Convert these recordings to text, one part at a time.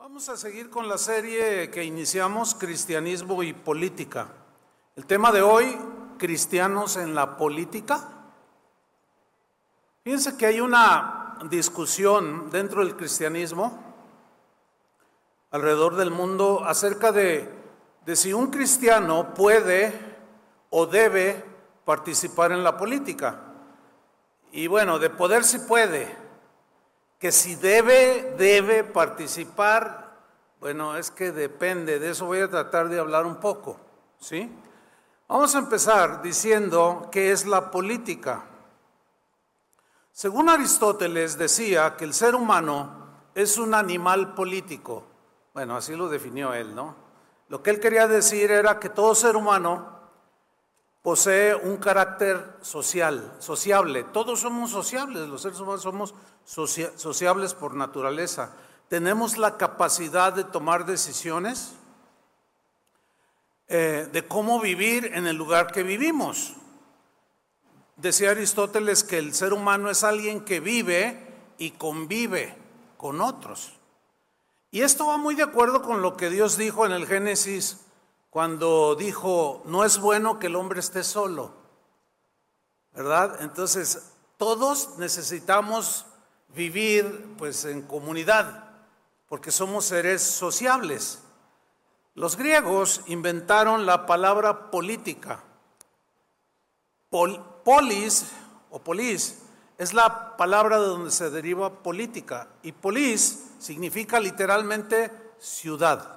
Vamos a seguir con la serie que iniciamos, Cristianismo y Política. El tema de hoy, cristianos en la política. Fíjense que hay una discusión dentro del cristianismo, alrededor del mundo, acerca de si un cristiano puede o debe participar en la política. Y bueno, de poder sí puede. Que si debe participar, bueno, es que depende, de eso voy a tratar de hablar un poco, ¿sí? Vamos a empezar diciendo qué es la política. Según Aristóteles decía que el ser humano es un animal político. Bueno, así lo definió él, ¿no? Lo que él quería decir era que todo ser humano posee un carácter sociable. Todos somos sociables, los seres humanos somos sociables por naturaleza. Tenemos la capacidad de tomar decisiones de cómo vivir en el lugar que vivimos. Decía Aristóteles que el ser humano es alguien que vive y convive con otros. Y esto va muy de acuerdo con lo que Dios dijo en el Génesis, cuando dijo, no es bueno que el hombre esté solo, ¿verdad? Entonces, todos necesitamos vivir pues en comunidad, porque somos seres sociables. Los griegos inventaron la palabra política. Polis o polis es la palabra de donde se deriva política, y polis significa literalmente ciudad.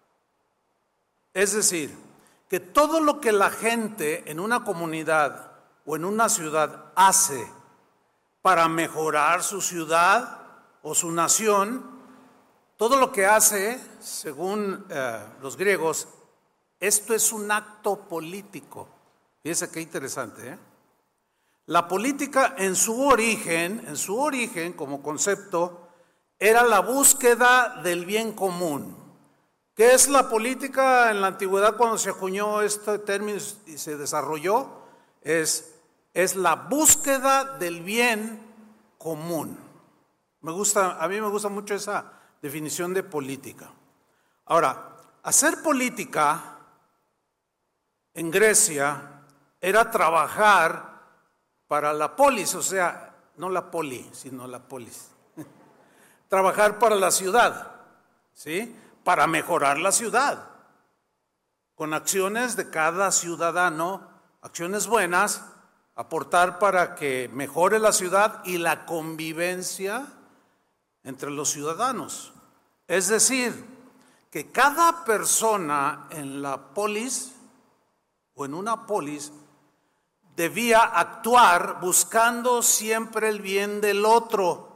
Es decir, que todo lo que la gente en una comunidad o en una ciudad hace para mejorar su ciudad o su nación, todo lo que hace, según los griegos, esto es un acto político. Fíjense qué interesante, ¿eh? La política en su origen como concepto, era la búsqueda del bien común. ¿Qué es la política en la antigüedad cuando se acuñó este término y se desarrolló? Es la búsqueda del bien común. A mí me gusta mucho esa definición de política. Ahora, hacer política en Grecia era trabajar para la polis, o sea, no la poli, sino la polis. Trabajar para la ciudad, ¿sí? Para mejorar la ciudad, con acciones de cada ciudadano, acciones buenas, aportar para que mejore la ciudad y la convivencia entre los ciudadanos. Es decir, que cada persona en la polis o en una polis debía actuar buscando siempre el bien del otro.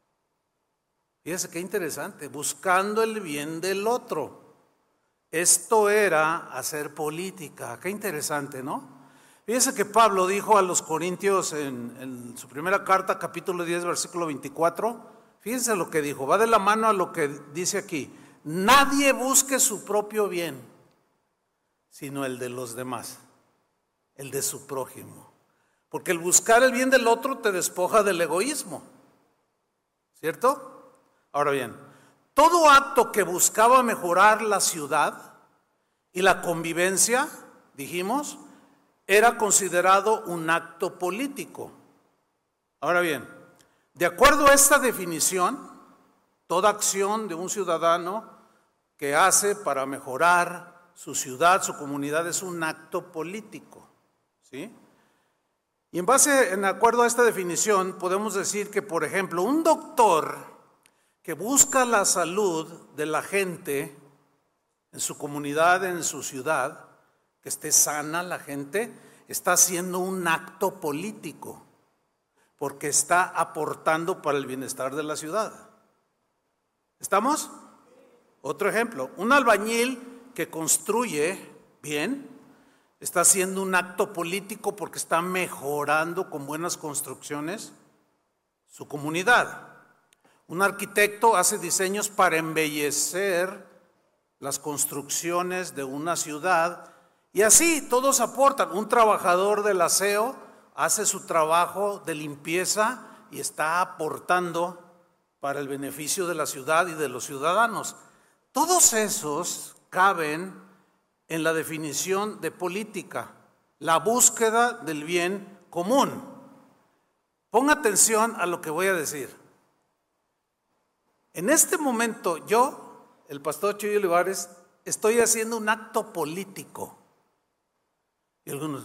Fíjense qué interesante, buscando el bien del otro. Esto era hacer política, qué interesante, ¿no? Fíjense que Pablo dijo a los Corintios en su primera carta, capítulo 10, versículo 24, fíjense lo que dijo, va de la mano a lo que dice aquí, nadie busque su propio bien, sino el de los demás, el de su prójimo. Porque el buscar el bien del otro te despoja del egoísmo, ¿cierto? Ahora bien, todo acto que buscaba mejorar la ciudad y la convivencia, dijimos, era considerado un acto político. Ahora bien, de acuerdo a esta definición, toda acción de un ciudadano que hace para mejorar su ciudad, su comunidad, es un acto político, ¿sí? Y en acuerdo a esta definición, podemos decir que, por ejemplo, un doctor que busca la salud de la gente en su comunidad, en su ciudad, que esté sana la gente, está haciendo un acto político, porque está aportando para el bienestar de la ciudad. ¿Estamos? Otro ejemplo, un albañil que construye bien, está haciendo un acto político porque está mejorando con buenas construcciones su comunidad. Un arquitecto hace diseños para embellecer las construcciones de una ciudad y así todos aportan. Un trabajador del aseo hace su trabajo de limpieza y está aportando para el beneficio de la ciudad y de los ciudadanos. Todos esos caben en la definición de política, la búsqueda del bien común. Ponga atención a lo que voy a decir. En este momento yo, el pastor Chuy Olivares, estoy haciendo un acto político. Y algunos,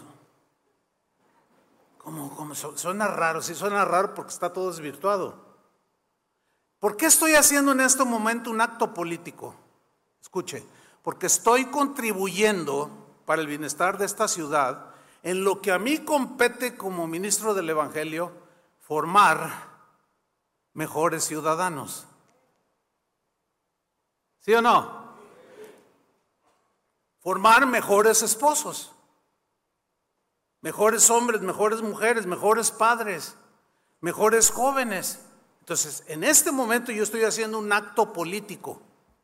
¿cómo? Suena raro, sí suena raro porque está todo desvirtuado. ¿Por qué estoy haciendo en este momento un acto político? Escuche, porque estoy contribuyendo para el bienestar de esta ciudad en lo que a mí compete como ministro del Evangelio, formar mejores ciudadanos. ¿Sí o no? Formar mejores esposos, mejores hombres, mejores mujeres, mejores padres, mejores jóvenes. Entonces, en este momento yo estoy haciendo un acto político.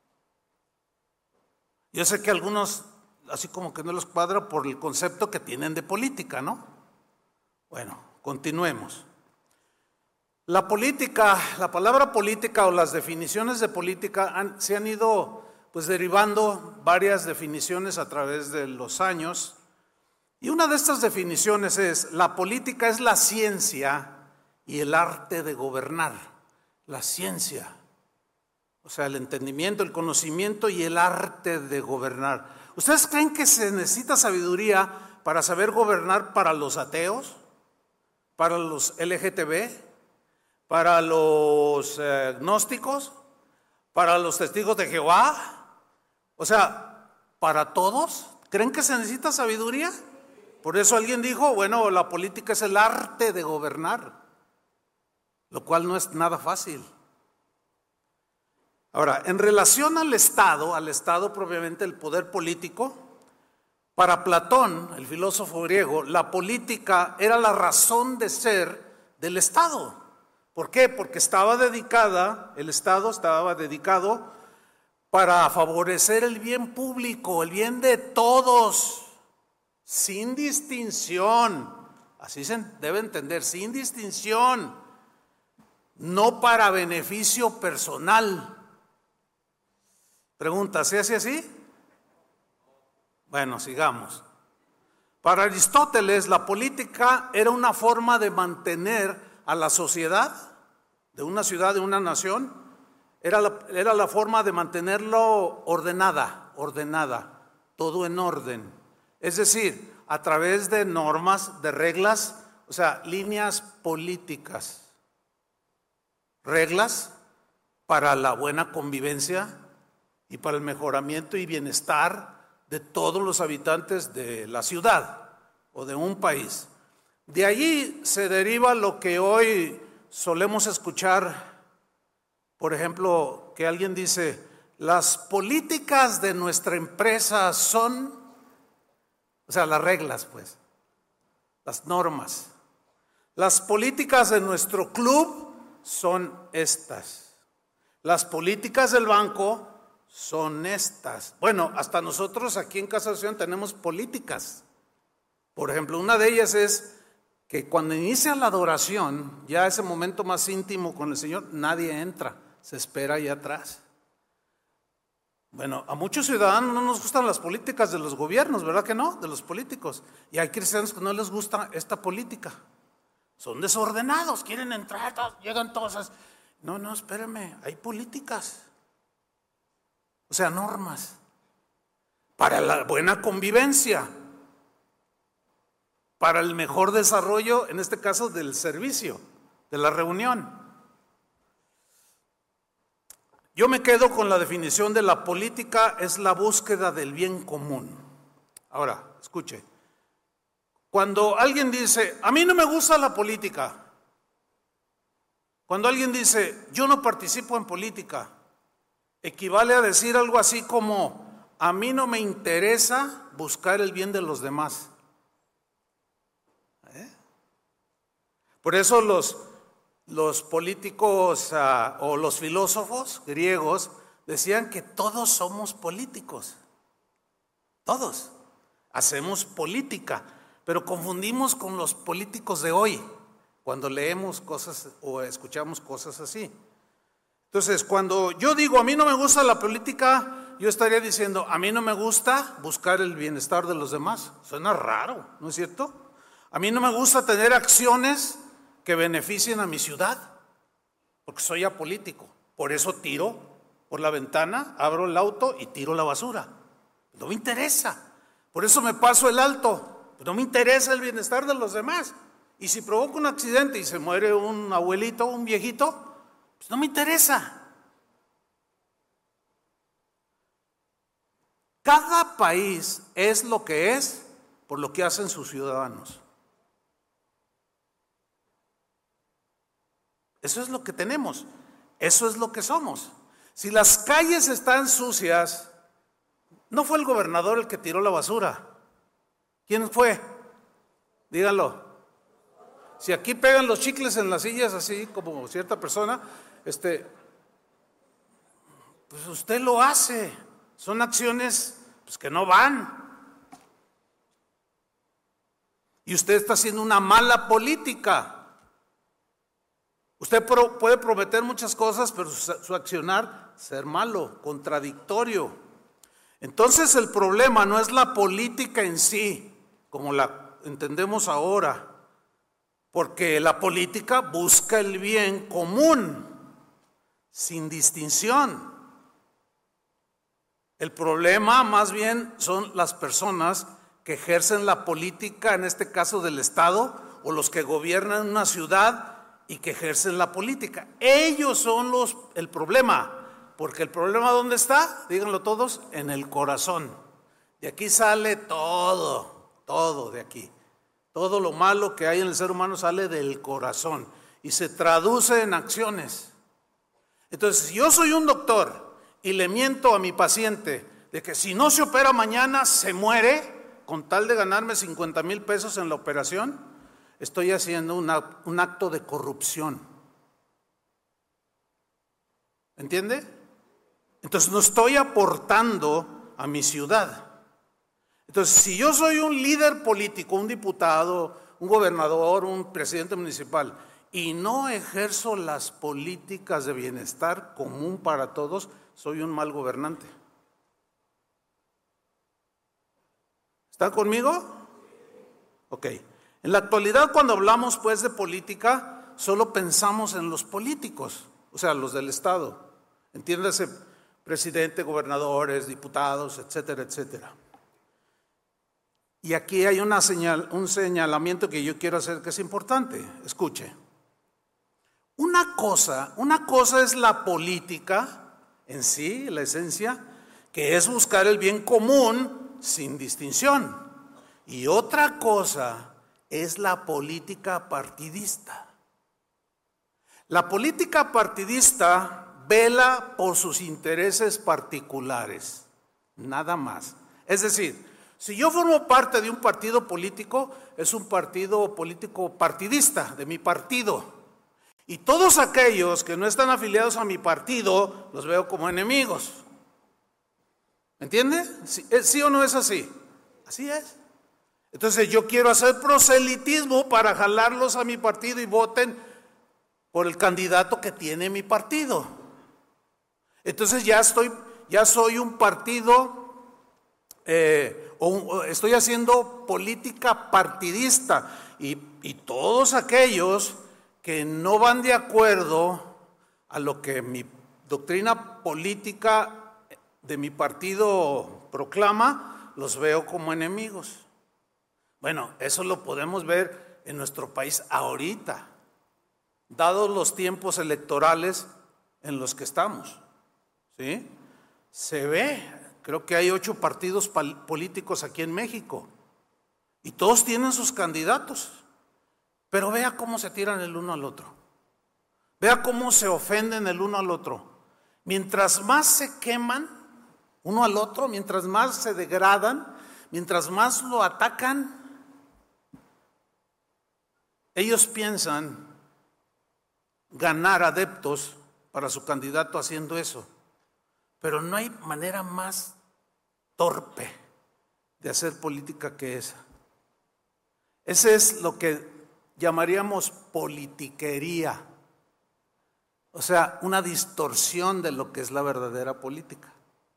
Yo sé que a algunos, así como que no les cuadra por el concepto que tienen de política, ¿no? Bueno, continuemos. La política, la palabra política o las definiciones de política se han ido pues derivando varias definiciones a través de los años. Y una de estas definiciones es: la política es la ciencia y el arte de gobernar. La ciencia, o sea, el entendimiento, el conocimiento y el arte de gobernar. ¿Ustedes creen que se necesita sabiduría para saber gobernar para los ateos, para los LGTB, para los gnósticos, para los testigos de Jehová? O sea, ¿para todos? ¿Creen que se necesita sabiduría? Por eso alguien dijo, bueno, la política es el arte de gobernar, lo cual no es nada fácil. Ahora, en relación al Estado propiamente, el poder político, para Platón, el filósofo griego, la política era la razón de ser del Estado. ¿Por qué? Porque el Estado estaba dedicado para favorecer el bien público, el bien de todos, sin distinción. Así se debe entender, sin distinción, no para beneficio personal. Pregunta, ¿se hace así? Bueno, sigamos. Para Aristóteles, la política era una forma de mantener a la sociedad, de una ciudad, de una nación, era la forma de mantenerlo ordenada, todo en orden. Es decir, a través de normas, de reglas, o sea, líneas políticas, reglas para la buena convivencia y para el mejoramiento y bienestar de todos los habitantes de la ciudad o de un país. De allí se deriva lo que hoy solemos escuchar, por ejemplo, que alguien dice, las políticas de nuestra empresa son, o sea, las reglas, pues, las normas. Las políticas de nuestro club son estas. Las políticas del banco son estas. Bueno, hasta nosotros aquí en Casa de Oración tenemos políticas. Por ejemplo, una de ellas es que cuando inicia la adoración, ya ese momento más íntimo con el Señor, nadie entra, se espera allá atrás. Bueno, a muchos ciudadanos no nos gustan las políticas de los gobiernos, ¿verdad que no? De los políticos. Y hay cristianos que no les gusta esta política. Son desordenados, quieren entrar, llegan todos. No, espérenme, hay políticas. O sea, normas para la buena convivencia, para el mejor desarrollo, en este caso del servicio, de la reunión. Yo me quedo con la definición de la política, es la búsqueda del bien común. Ahora, escuche, cuando alguien dice, a mí no me gusta la política, cuando alguien dice, yo no participo en política, equivale a decir algo así como, a mí no me interesa buscar el bien de los demás. Por eso los políticos o los filósofos griegos decían que todos somos políticos. Todos hacemos política, pero confundimos con los políticos de hoy cuando leemos cosas o escuchamos cosas así. Entonces, cuando yo digo a mí no me gusta la política, yo estaría diciendo a mí no me gusta buscar el bienestar de los demás. Suena raro, ¿no es cierto? A mí no me gusta tener acciones que beneficien a mi ciudad, porque soy apolítico. Por eso tiro por la ventana, abro el auto y tiro la basura. No me interesa. Por eso me paso el alto. No me interesa el bienestar de los demás. Y si provoca un accidente y se muere un abuelito, un viejito, pues no me interesa. Cada país es lo que es por lo que hacen sus ciudadanos. Eso es lo que tenemos. Eso es lo que somos. Si las calles están sucias, no fue el gobernador el que tiró la basura. ¿Quién fue? Díganlo. Si aquí pegan los chicles en las sillas así como cierta persona, pues usted lo hace. Son acciones pues, que no van. Y usted está haciendo una mala política. Usted puede prometer muchas cosas, pero su accionar ser malo, contradictorio. Entonces el problema no es la política en sí, como la entendemos ahora, porque la política busca el bien común, sin distinción. El problema más bien son las personas que ejercen la política, en este caso del Estado, o los que gobiernan una ciudad y que ejercen la política. Ellos son el problema, porque el problema ¿dónde está? Díganlo todos, en el corazón. De aquí sale todo de aquí. Todo lo malo que hay en el ser humano sale del corazón y se traduce en acciones. Entonces, si yo soy un doctor y le miento a mi paciente de que si no se opera mañana se muere con tal de ganarme 50,000 pesos en la operación, estoy haciendo un acto de corrupción. ¿Entiende? Entonces no estoy aportando a mi ciudad. Entonces, si yo soy un líder político, un diputado, un gobernador, un presidente municipal, y no ejerzo las políticas de bienestar común para todos, soy un mal gobernante. ¿Están conmigo? Ok. En la actualidad, cuando hablamos pues de política, solo pensamos en los políticos, o sea, los del Estado. Entiéndase, presidente, gobernadores, diputados, etcétera, etcétera. Y aquí hay un señalamiento que yo quiero hacer que es importante. Escuche. Una cosa es la política en sí, la esencia, que es buscar el bien común sin distinción. Y otra cosa es la política partidista. La política partidista vela por sus intereses particulares, nada más. Es decir, si yo formo parte de un partido político, es un partido político partidista, de mi partido. Y todos aquellos que no están afiliados a mi partido, los veo como enemigos. ¿Entiende? ¿Sí o no es así? Así es. Entonces yo quiero hacer proselitismo para jalarlos a mi partido y voten por el candidato que tiene mi partido. Entonces ya soy un partido, estoy haciendo política partidista y todos aquellos que no van de acuerdo a lo que mi doctrina política de mi partido proclama, los veo como enemigos. Bueno, eso lo podemos ver en nuestro país ahorita, dados los tiempos electorales en los que estamos, ¿sí? Se ve, creo que hay 8 partidos políticos aquí en México y todos tienen sus candidatos, pero vea cómo se tiran el uno al otro, vea cómo se ofenden el uno al otro. Mientras más se queman uno al otro, mientras más se degradan, mientras más lo atacan, ellos piensan ganar adeptos para su candidato haciendo eso. Pero no hay manera más torpe de hacer política que esa. Ese es lo que llamaríamos politiquería. O sea, una distorsión de lo que es la verdadera política.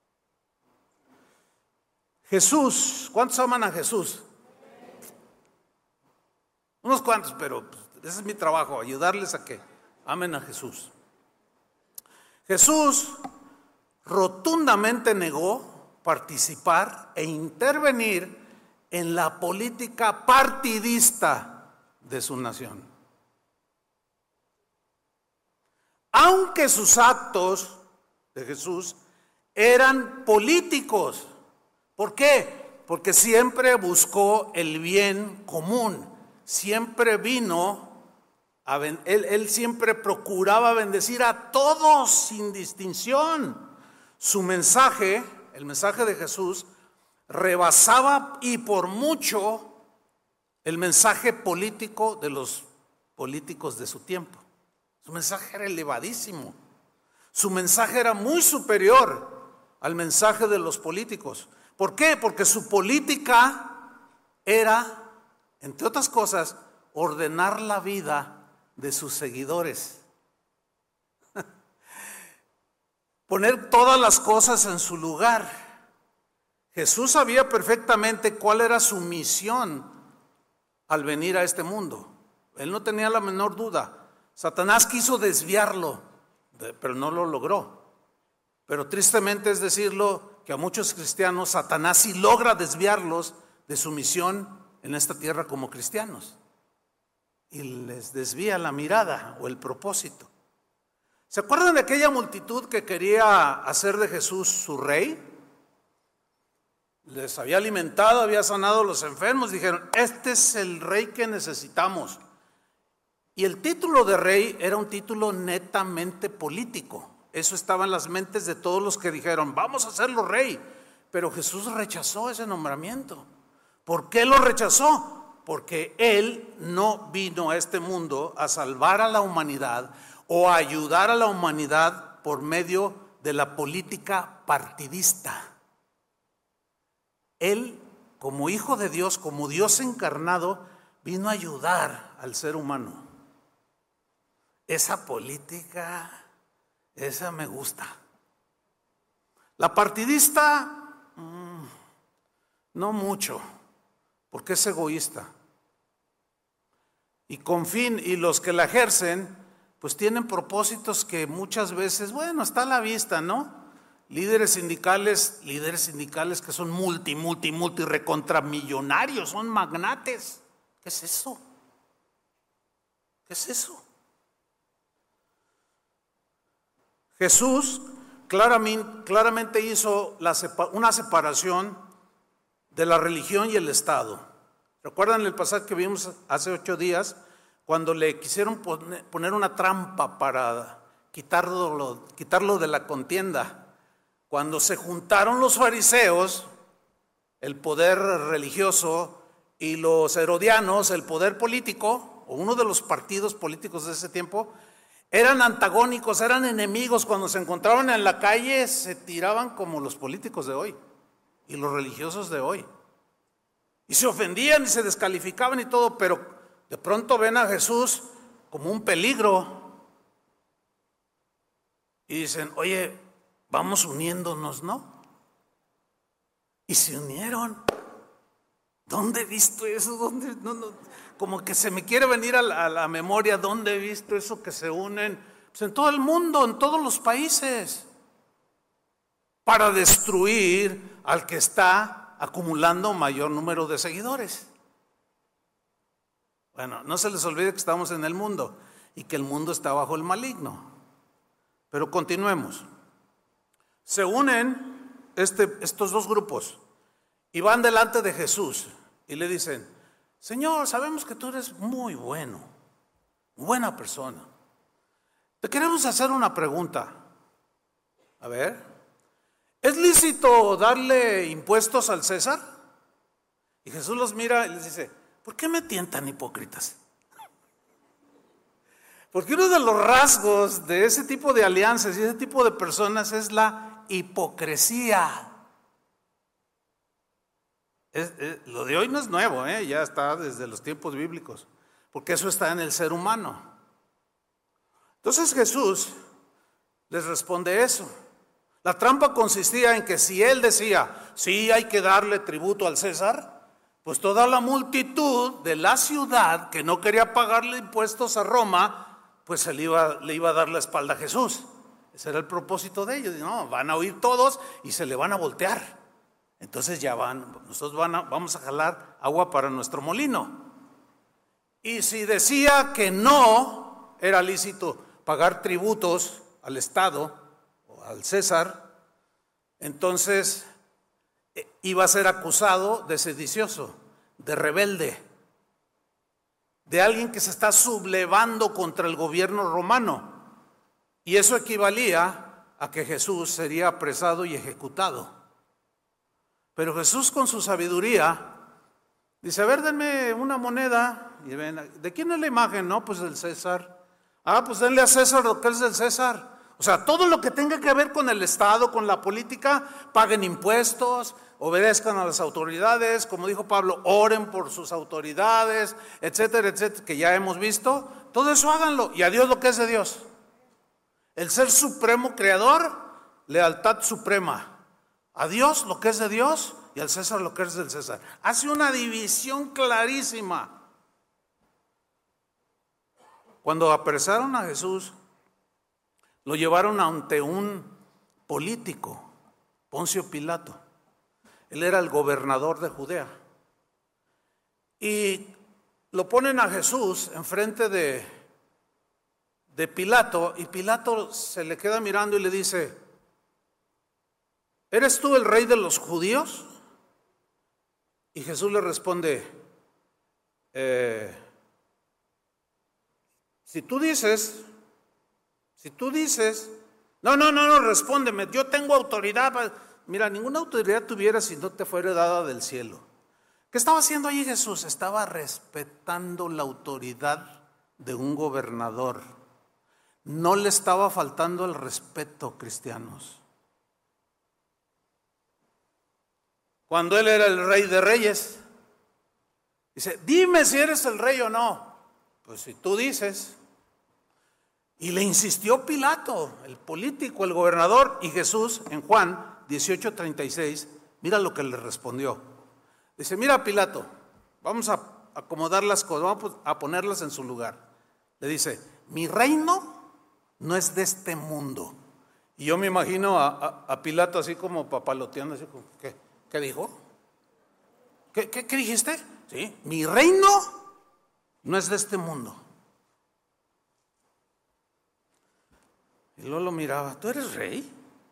Jesús, ¿cuántos aman a Jesús? Unos cuantos, pero ese es mi trabajo, ayudarles a que amen a Jesús. Jesús rotundamente negó participar e intervenir en la política partidista de su nación. Aunque sus actos de Jesús eran políticos. ¿Por qué? Porque siempre buscó el bien común. Siempre él siempre procuraba bendecir a todos sin distinción. Su mensaje, el mensaje de Jesús, rebasaba y por mucho el mensaje político de los políticos de su tiempo. Su mensaje era elevadísimo. Su mensaje era muy superior al mensaje de los políticos. ¿Por qué? Porque su política era, entre otras cosas, ordenar la vida de sus seguidores. Poner todas las cosas en su lugar. Jesús sabía perfectamente cuál era su misión al venir a este mundo. Él no tenía la menor duda. Satanás quiso desviarlo, pero no lo logró. Pero tristemente es decirlo que a muchos cristianos Satanás sí logra desviarlos de su misión en esta tierra como cristianos. Y les desvía la mirada o el propósito. ¿Se acuerdan de aquella multitud que quería hacer de Jesús su rey? Les había alimentado, había sanado a los enfermos. Dijeron, este es el rey que necesitamos. Y el título de rey era un título netamente político. Eso estaba en las mentes de todos los que dijeron, vamos a hacerlo rey. Pero Jesús rechazó ese nombramiento. ¿Por qué lo rechazó? Porque Él no vino a este mundo a salvar a la humanidad o a ayudar a la humanidad por medio de la política partidista. Él, como Hijo de Dios, como Dios encarnado, vino a ayudar al ser humano. Esa política, esa me gusta. La partidista, no mucho, porque es egoísta. Y los que la ejercen, pues tienen propósitos que muchas veces, bueno, está a la vista, ¿no? Líderes sindicales que son multi recontramillonarios, son magnates. ¿Qué es eso? ¿Qué es eso? Jesús claramente hizo una separación de la religión y el Estado. ¿Recuerdan el pasaje que vimos hace 8 días? Cuando le quisieron poner una trampa para quitarlo de la contienda. Cuando se juntaron los fariseos, el poder religioso, y los herodianos, el poder político, o uno de los partidos políticos de ese tiempo, eran antagónicos, eran enemigos. Cuando se encontraban en la calle se tiraban como los políticos de hoy y los religiosos de hoy. Y se ofendían y se descalificaban y todo, pero de pronto ven a Jesús como un peligro y dicen, oye, vamos uniéndonos, ¿no? Y se unieron. ¿Dónde he visto eso? ¿Dónde? No. Como que se me quiere venir a la memoria, ¿dónde he visto eso que se unen? Pues en todo el mundo, en todos los países, para destruir al que está acumulando mayor número de seguidores. Bueno, no se les olvide que estamos en el mundo y que el mundo está bajo el maligno. Pero continuemos. Se unen estos dos grupos y van delante de Jesús y le dicen, Señor, sabemos que tú eres muy bueno, buena persona. Te queremos hacer una pregunta. A ver, ¿es lícito darle impuestos al César? Y Jesús los mira y les dice, ¿por qué me tientan hipócritas? Porque uno de los rasgos de ese tipo de alianzas y ese tipo de personas es la hipocresía. Lo de hoy no es nuevo, ya está desde los tiempos bíblicos, porque eso está en el ser humano. Entonces Jesús les responde eso. La trampa consistía en que si él decía, sí, hay que darle tributo al César, pues toda la multitud de la ciudad que no quería pagarle impuestos a Roma, pues le iba a dar la espalda a Jesús. Ese era el propósito de ellos. No, van a oír todos y se le van a voltear. Entonces ya nosotros vamos a jalar agua para nuestro molino. Y si decía que no era lícito pagar tributos al Estado o al César, entonces iba a ser acusado de sedicioso, de rebelde, de alguien que se está sublevando contra el gobierno romano. Y eso equivalía a que Jesús sería apresado y ejecutado. Pero Jesús, con su sabiduría, dice: a ver, denme una moneda. Y ven, ¿de quién es la imagen? No, pues del César. Ah, pues denle a César lo que es del César. O sea, todo lo que tenga que ver con el Estado, con la política, paguen impuestos, obedezcan a las autoridades, como dijo Pablo, oren por sus autoridades, etcétera, etcétera, que ya hemos visto. Todo eso háganlo, y a Dios lo que es de Dios. El ser supremo creador, lealtad suprema. A Dios lo que es de Dios y al César lo que es del César. Hace una división clarísima. Cuando apresaron a Jesús, lo llevaron ante un político, Poncio Pilato. Él era el gobernador de Judea. Y lo ponen a Jesús enfrente de Pilato, y Pilato se le queda mirando y le dice: ¿eres tú el rey de los judíos? Y Jesús le responde: si tú dices, no, respóndeme, yo tengo autoridad. Mira, ninguna autoridad tuviera si no te fuera dada del cielo. ¿Qué estaba haciendo allí Jesús? Estaba respetando la autoridad de un gobernador. No le estaba faltando el respeto, cristianos. Cuando él era el rey de reyes, dice: dime si eres el rey o no. Pues si tú dices. Y le insistió Pilato, el político, el gobernador, y Jesús en Juan 18:36, mira lo que le respondió. Dice: mira, Pilato, vamos a acomodar las cosas, vamos a ponerlas en su lugar. Le dice: mi reino no es de este mundo. Y yo me imagino a Pilato así como papaloteando, así como, ¿qué dijo? ¿Qué dijiste? Sí, mi reino no es de este mundo. Y luego lo miraba: ¿tú eres rey?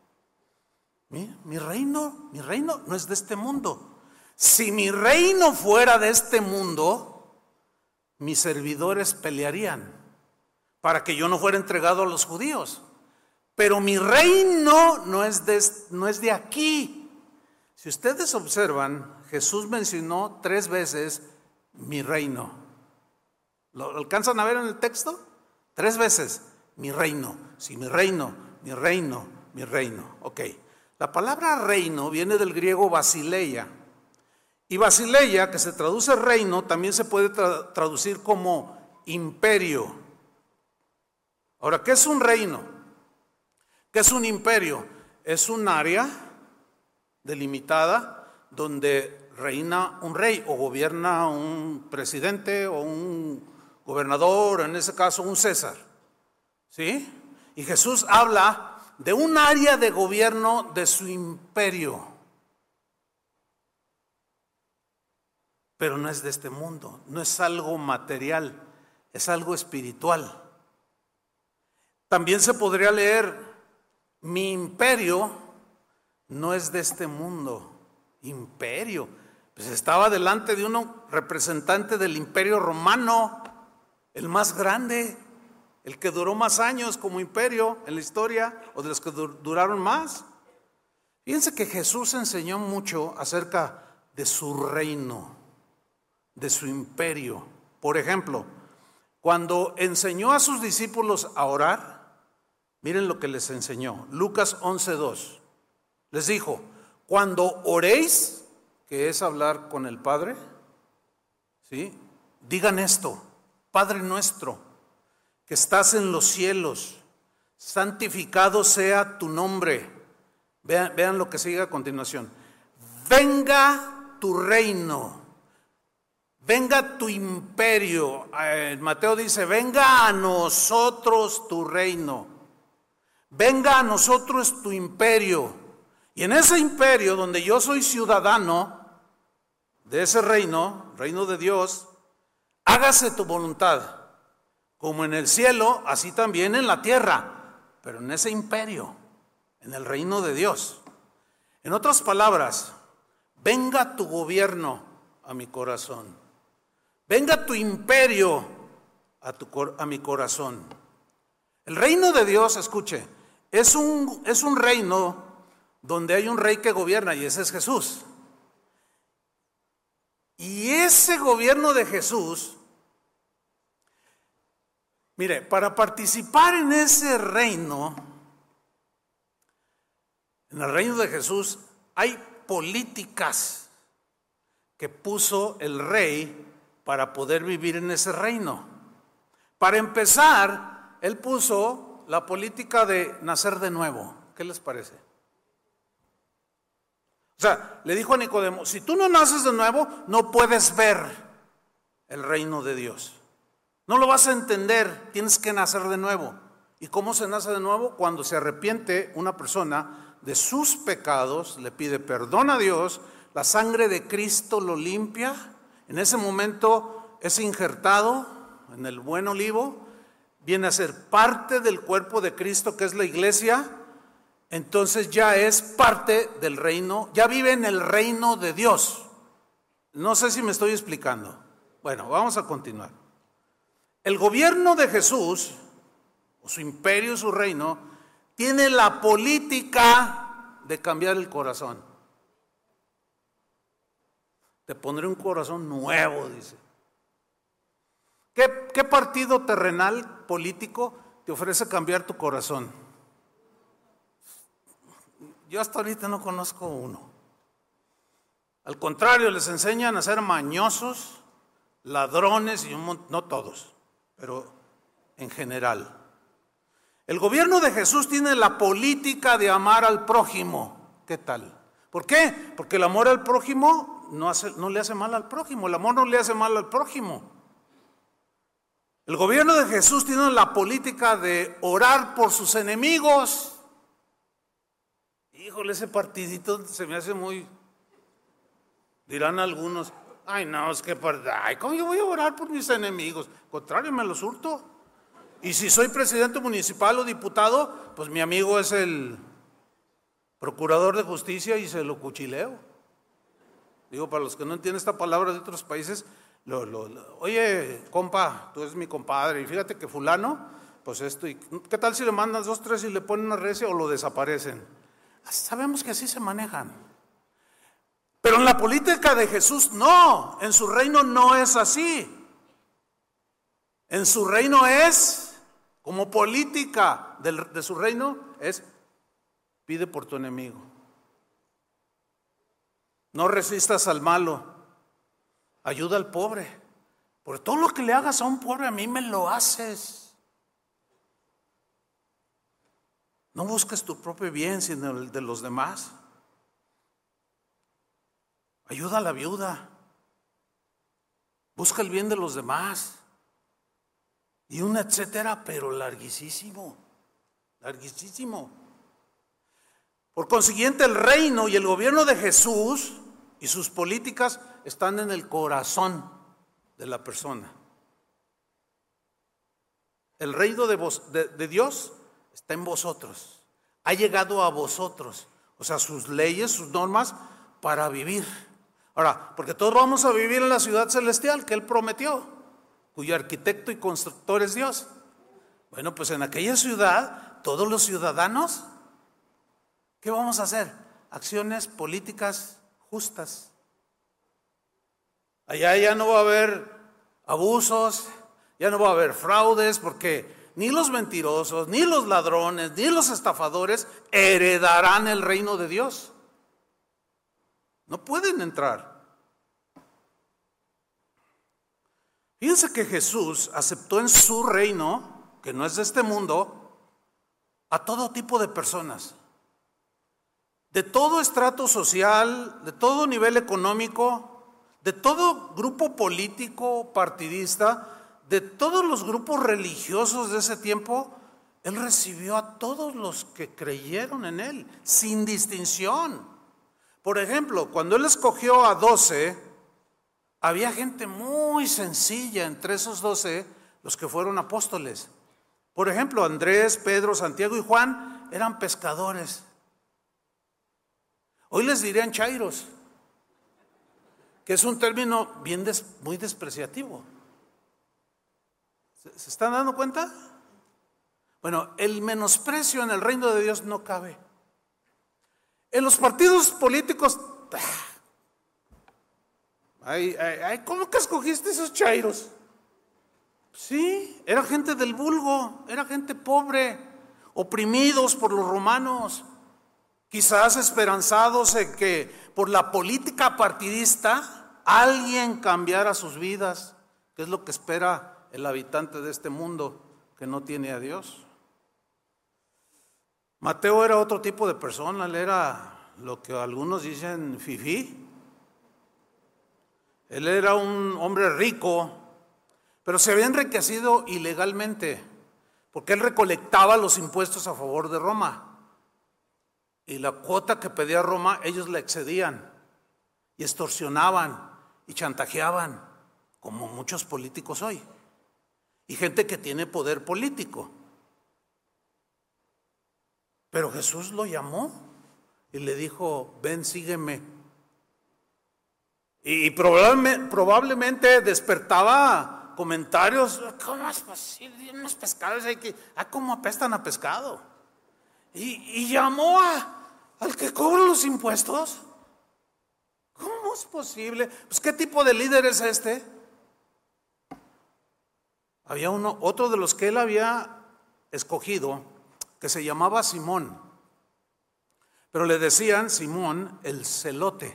Mi reino no es de este mundo. Si mi reino fuera de este mundo, mis servidores pelearían para que yo no fuera entregado a los judíos. Pero mi reino no es de aquí. Si ustedes observan, Jesús mencionó 3 veces mi reino. ¿Lo alcanzan a ver en el texto? 3 veces, mi reino. Sí, mi reino. Ok. La palabra reino viene del griego basileia. Y basileia, que se traduce reino, también se puede traducir como imperio. Ahora, ¿qué es un reino? ¿Qué es un imperio? Es un área delimitada donde reina un rey o gobierna un presidente o un gobernador, en ese caso un César. ¿Sí? Y Jesús habla de un área de gobierno de su imperio. Pero no es de este mundo, no es algo material, es algo espiritual. También se podría leer: mi imperio no es de este mundo. Imperio, pues estaba delante de un representante del imperio romano, el más grande, el que duró más años como imperio en la historia, o de los que duraron más. Fíjense que Jesús enseñó mucho acerca de su reino, de su imperio. Por ejemplo, cuando enseñó a sus discípulos a orar, miren lo que les enseñó. Lucas 11:2. Les dijo: cuando oréis, que es hablar con el Padre, ¿sí?, digan esto: Padre nuestro, que estás en los cielos, santificado sea tu nombre. Vean lo que sigue a continuación. Venga tu reino, venga tu imperio. Mateo dice, venga a nosotros tu reino, venga a nosotros tu imperio. Y en ese imperio donde yo soy ciudadano de ese reino, reino de Dios, hágase tu voluntad, como en el cielo, así también en la tierra, pero en ese imperio, en el reino de Dios. En otras palabras, venga tu gobierno a mi corazón, venga tu imperio a mi corazón. El reino de Dios, escuche, es un reino donde hay un rey que gobierna, y ese es Jesús. Y ese gobierno de Jesús, mire, para participar en ese reino, en el reino de Jesús, hay políticas que puso el rey para poder vivir en ese reino. Para empezar, él puso la política de nacer de nuevo. ¿Qué les parece? O sea, le dijo a Nicodemo, si tú no naces de nuevo, no puedes ver el reino de Dios. No lo vas a entender, tienes que nacer de nuevo. ¿Y cómo se nace de nuevo? Cuando se arrepiente una persona de sus pecados, le pide perdón a Dios, la sangre de Cristo lo limpia, en ese momento es injertado en el buen olivo, viene a ser parte del cuerpo de Cristo que es la iglesia. Entonces ya es parte del reino, ya vive en el reino de Dios. No sé si me estoy explicando. Bueno, vamos a continuar. El gobierno de Jesús, o su imperio, su reino, tiene la política de cambiar el corazón. Te pondré un corazón nuevo, dice. ¿Qué partido terrenal político te ofrece cambiar tu corazón? Yo hasta ahorita no conozco uno. Al contrario, les enseñan a ser mañosos, ladrones y no todos, pero en general. El gobierno de Jesús tiene la política de amar al prójimo. ¿Qué tal? ¿Por qué? Porque el amor al prójimo no le hace mal al prójimo. El amor no le hace mal al prójimo. El gobierno de Jesús tiene la política de orar por sus enemigos. Híjole, ese partidito se me hace muy... Dirán algunos, ay no, es que... ¿cómo yo voy a orar por mis enemigos? Al contrario, me los hurto. Y si soy presidente municipal o diputado, pues mi amigo es el procurador de justicia y se lo cuchileo. Digo, para los que no entienden esta palabra de otros países, oye, compa, tú eres mi compadre, y fíjate que fulano, pues esto, y ¿qué tal si le mandas 2, 3 y le ponen una recia o lo desaparecen? Sabemos que así se manejan. Pero en la política de Jesús no, en su reino no es así. En su reino es, como política de su reino, es pide por tu enemigo. No resistas al malo, ayuda al pobre. Por todo lo que le hagas a un pobre, a mí me lo haces. No busques tu propio bien, sino el de los demás. Ayuda a la viuda. Busca el bien de los demás. Y un etcétera, pero larguísimo. Larguísimo. Por consiguiente, el reino y el gobierno de Jesús y sus políticas están en el corazón de la persona. El reino de Dios está en vosotros, ha llegado a vosotros, o sea, sus leyes, sus normas para vivir. Ahora, porque todos vamos a vivir en la ciudad celestial que Él prometió, cuyo arquitecto y constructor es Dios. Bueno, pues en aquella ciudad, todos los ciudadanos, ¿qué vamos a hacer? Acciones políticas justas. Allá ya no va a haber abusos, ya no va a haber fraudes, porque ni los mentirosos, ni los ladrones, ni los estafadores heredarán el reino de Dios. No pueden entrar. Fíjense que Jesús aceptó en su reino, que no es de este mundo, a todo tipo de personas, de todo estrato social, de todo nivel económico, de todo grupo político, partidista, de todos los grupos religiosos de ese tiempo. Él recibió a todos los que creyeron en Él, sin distinción. Por ejemplo, cuando Él escogió a 12, había gente muy sencilla entre esos 12, los que fueron apóstoles. Por ejemplo, Andrés, Pedro, Santiago y Juan eran pescadores. Hoy les dirían chairos, que es un término muy despreciativo. ¿Se están dando cuenta? Bueno, el menosprecio en el reino de Dios no cabe. En los partidos políticos, ¿cómo que escogiste esos chairos? Sí, era gente del vulgo, era gente pobre, oprimidos por los romanos, quizás esperanzados en que por la política partidista alguien cambiara sus vidas, que es lo que espera el habitante de este mundo que no tiene a Dios. Mateo era otro tipo de persona, él era lo que algunos dicen fifí. Él era un hombre rico, pero se había enriquecido ilegalmente, porque él recolectaba los impuestos a favor de Roma. Y la cuota que pedía Roma, ellos la excedían, y extorsionaban, y chantajeaban, como muchos políticos hoy, y gente que tiene poder político. Pero Jesús lo llamó y le dijo: ven, sígueme. Y probablemente despertaba comentarios: ¿cómo es posible? Unos pescados ¿cómo apestan a pescado? Y llamó al que cobra los impuestos. ¿Cómo es posible? Pues ¿qué tipo de líder es este? Había otro de los que él había escogido, que se llamaba Simón, pero le decían Simón el celote.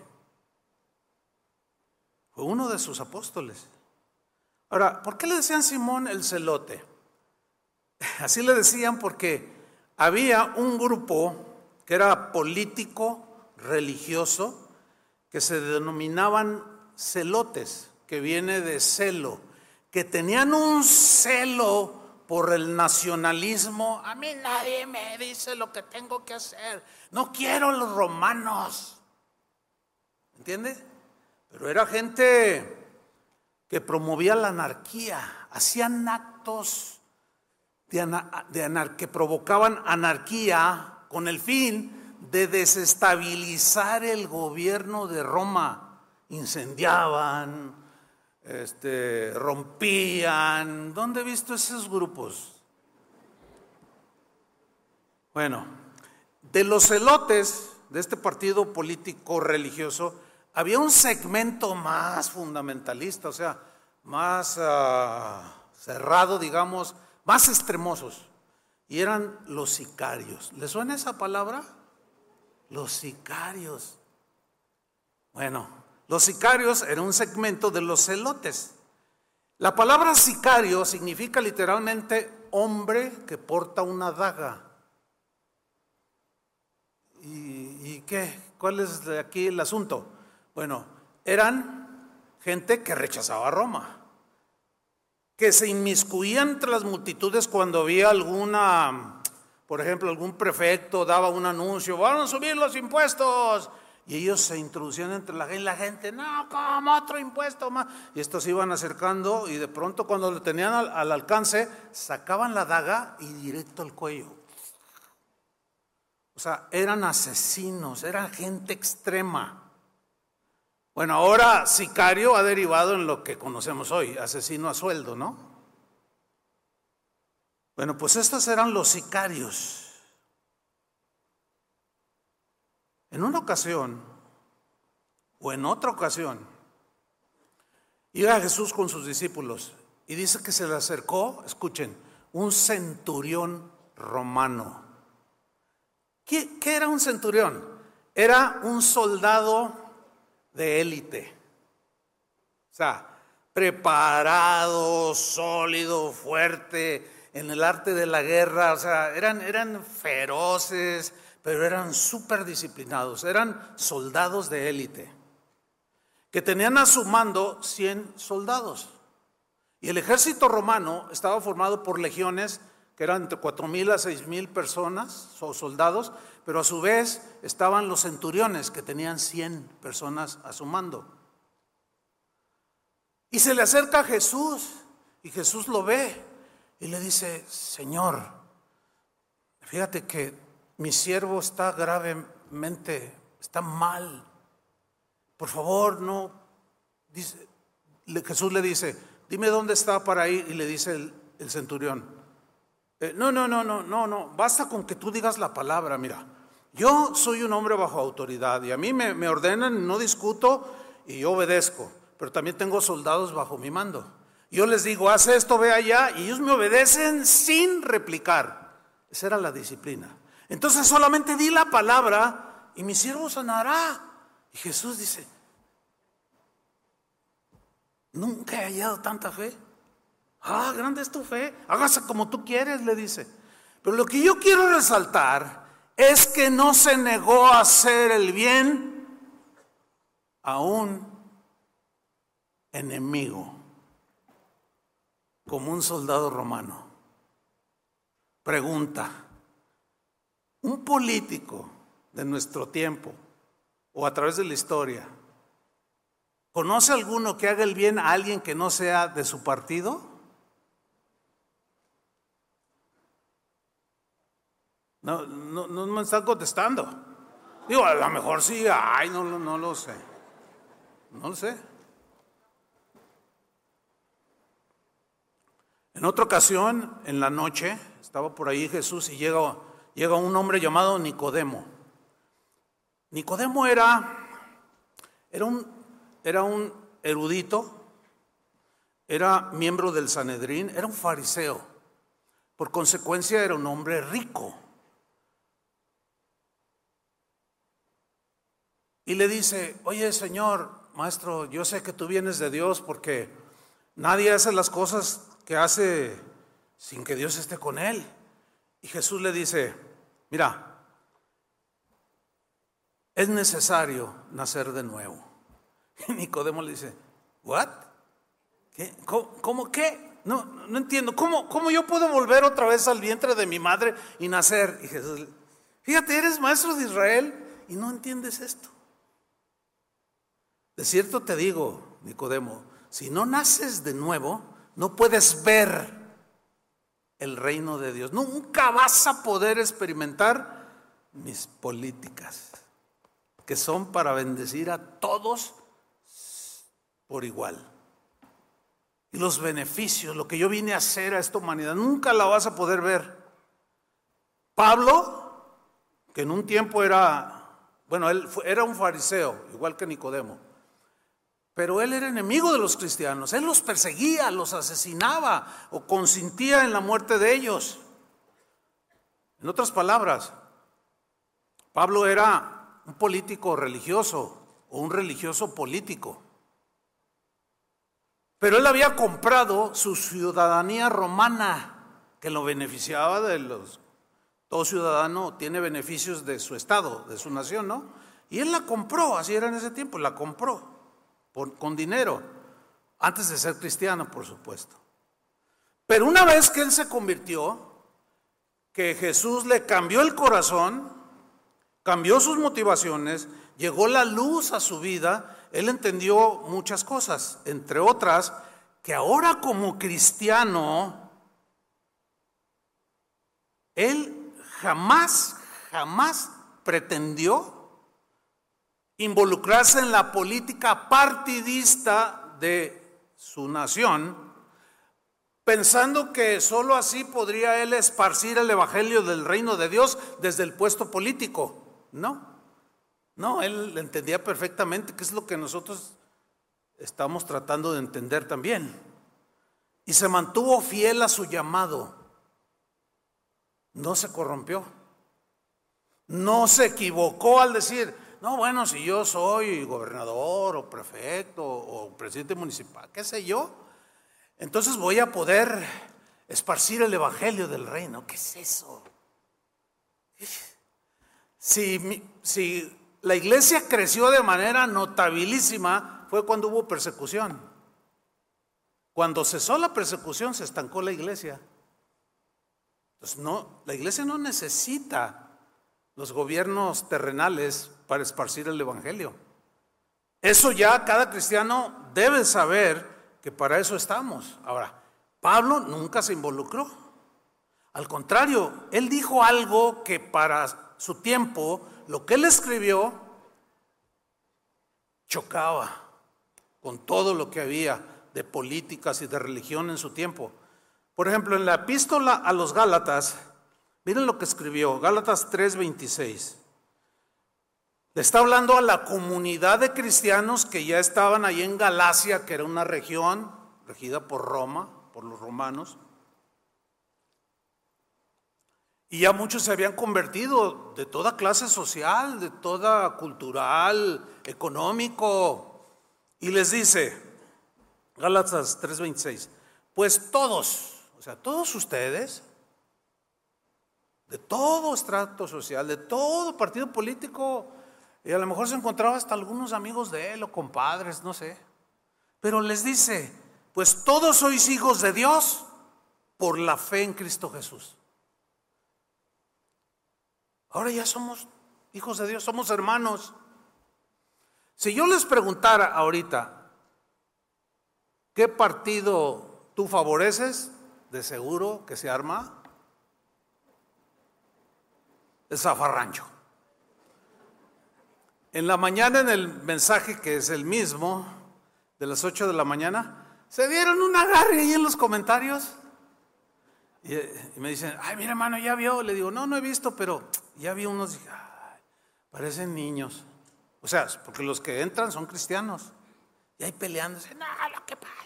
Fue uno de sus apóstoles. Ahora, ¿por qué le decían Simón el celote? Así le decían porque había un grupo que era político, religioso, que se denominaban celotes, que viene de celo, que tenían un celo por el nacionalismo. A mí nadie me dice lo que tengo que hacer, no quiero los romanos, ¿entiende? Pero era gente que promovía la anarquía, hacían actos que provocaban anarquía con el fin de desestabilizar el gobierno de Roma. Incendiaban, rompían. ¿Dónde he visto esos grupos? Bueno, de los celotes de este partido político religioso había un segmento más fundamentalista, o sea, más cerrado, digamos, más extremosos, y eran los sicarios. ¿Les suena esa palabra? Los sicarios. Bueno, los sicarios eran un segmento de los celotes. La palabra sicario significa literalmente hombre que porta una daga. ¿Y qué? ¿Cuál es aquí el asunto? Bueno, eran gente que rechazaba a Roma, que se inmiscuían entre las multitudes cuando había por ejemplo, algún prefecto daba un anuncio: van a subir los impuestos. Y ellos se introducían entre la gente, no, ¿cómo otro impuesto más? Y estos se iban acercando y de pronto, cuando lo tenían al alcance, sacaban la daga y directo al cuello. O sea, eran asesinos, eran gente extrema. Bueno, ahora sicario ha derivado en lo que conocemos hoy, asesino a sueldo, ¿no? Bueno, pues estos eran los sicarios. En una ocasión, o en otra ocasión, iba Jesús con sus discípulos y dice que se le acercó, escuchen, un centurión romano. ¿Qué era un centurión? Era un soldado de élite, o sea, preparado, sólido, fuerte, en el arte de la guerra, o sea, eran feroces, pero eran súper disciplinados, eran soldados de élite, que tenían a su mando 100 soldados. Y el ejército romano estaba formado por legiones que eran entre 4,000 a 6,000 personas o soldados, pero a su vez estaban los centuriones que tenían 100 personas a su mando. Y se le acerca a Jesús y Jesús lo ve y le dice: Señor, fíjate que mi siervo está gravemente, está mal. Por favor, no. Jesús le dice: dime dónde está para ir. Y le dice el centurión: no, basta con que tú digas la palabra. Mira, yo soy un hombre bajo autoridad y a mí me ordenan, no discuto y yo obedezco, pero también tengo soldados bajo mi mando. Yo les digo: haz esto, ve allá, y ellos me obedecen sin replicar. Esa era la disciplina. Entonces solamente di la palabra y mi siervo sanará. Y Jesús dice: nunca he hallado tanta fe. Grande es tu fe, hágase como tú quieres, le dice. Pero lo que yo quiero resaltar es que no se negó a hacer el bien a un enemigo, como un soldado romano. Pregunta: ¿un político de nuestro tiempo o a través de la historia conoce alguno que haga el bien a alguien que no sea de su partido? No me están contestando. Digo, a lo mejor sí, no lo sé. No lo sé. En otra ocasión, en la noche, estaba por ahí Jesús y llega un hombre llamado Nicodemo. Nicodemo era un erudito, era miembro del Sanedrín, era un fariseo. Por consecuencia, era un hombre rico. Y le dice: oye, Señor, maestro, yo sé que tú vienes de Dios, porque nadie hace las cosas que hace sin que Dios esté con él. Y Jesús le dice: mira, es necesario nacer de nuevo. Y Nicodemo le dice: ¿what? ¿Qué? ¿Cómo qué? No entiendo. ¿Cómo yo puedo volver otra vez al vientre de mi madre y nacer? Y Jesús: fíjate, eres maestro de Israel y no entiendes esto. De cierto te digo, Nicodemo, si no naces de nuevo, no puedes ver el reino de Dios. Nunca vas a poder experimentar mis políticas, que son para bendecir a todos por igual. Y los beneficios, lo que yo vine a hacer a esta humanidad, nunca la vas a poder ver. Pablo, que en un tiempo él era un fariseo, igual que Nicodemo, pero él era enemigo de los cristianos. Él los perseguía, los asesinaba o consentía en la muerte de ellos. En otras palabras, Pablo era un político religioso o un religioso político. Pero él había comprado su ciudadanía romana, que lo beneficiaba todo ciudadano tiene beneficios de su estado, de su nación, ¿no? Y él la compró, así era en ese tiempo, la compró con dinero, antes de ser cristiano, por supuesto. Pero una vez que él se convirtió, que Jesús le cambió el corazón, cambió sus motivaciones, llegó la luz a su vida, él entendió muchas cosas, entre otras, que ahora como cristiano, él jamás pretendió involucrarse en la política partidista de su nación, pensando que solo así podría él esparcir el evangelio del reino de Dios desde el puesto político. No, él entendía perfectamente qué es lo que nosotros estamos tratando de entender también. Y se mantuvo fiel a su llamado. No se corrompió. No se equivocó al decir: no, bueno, si yo soy gobernador o prefecto o presidente municipal, qué sé yo, entonces voy a poder esparcir el evangelio del reino. ¿Qué es eso? Si la iglesia creció de manera notabilísima, fue cuando hubo persecución. Cuando cesó la persecución, se estancó la iglesia. Entonces, la iglesia no necesita los gobiernos terrenales para esparcir el evangelio. Eso ya cada cristiano debe saber que para eso estamos. Ahora, Pablo nunca se involucró. Al contrario, él dijo algo que para su tiempo, lo que él escribió, chocaba con todo lo que había de políticas y de religión en su tiempo. Por ejemplo, en la epístola a los Gálatas, miren lo que escribió, Gálatas 3:26. Le está hablando a la comunidad de cristianos que ya estaban ahí en Galacia, que era una región regida por Roma, por los romanos. Y ya muchos se habían convertido de toda clase social, de toda cultural, económico. Y les dice, Gálatas 3:26, pues todos, o sea, todos ustedes, de todo estrato social, de todo partido político, y a lo mejor se encontraba hasta algunos amigos de él o compadres, no sé. Pero les dice, pues todos sois hijos de Dios por la fe en Cristo Jesús. Ahora ya somos hijos de Dios, somos hermanos. Si yo les preguntara ahorita, ¿qué partido tú favoreces? De seguro que se arma el zafarrancho. En la mañana, en el mensaje que es el mismo, de las 8 de la mañana, se dieron un agarre ahí en los comentarios. Y me dicen, ay, mira hermano, ¿ya vio? Le digo, no he visto, pero ya vi unos, dije, ay, parecen niños. O sea, porque los que entran son cristianos. Y ahí peleándose, no, lo que pasa.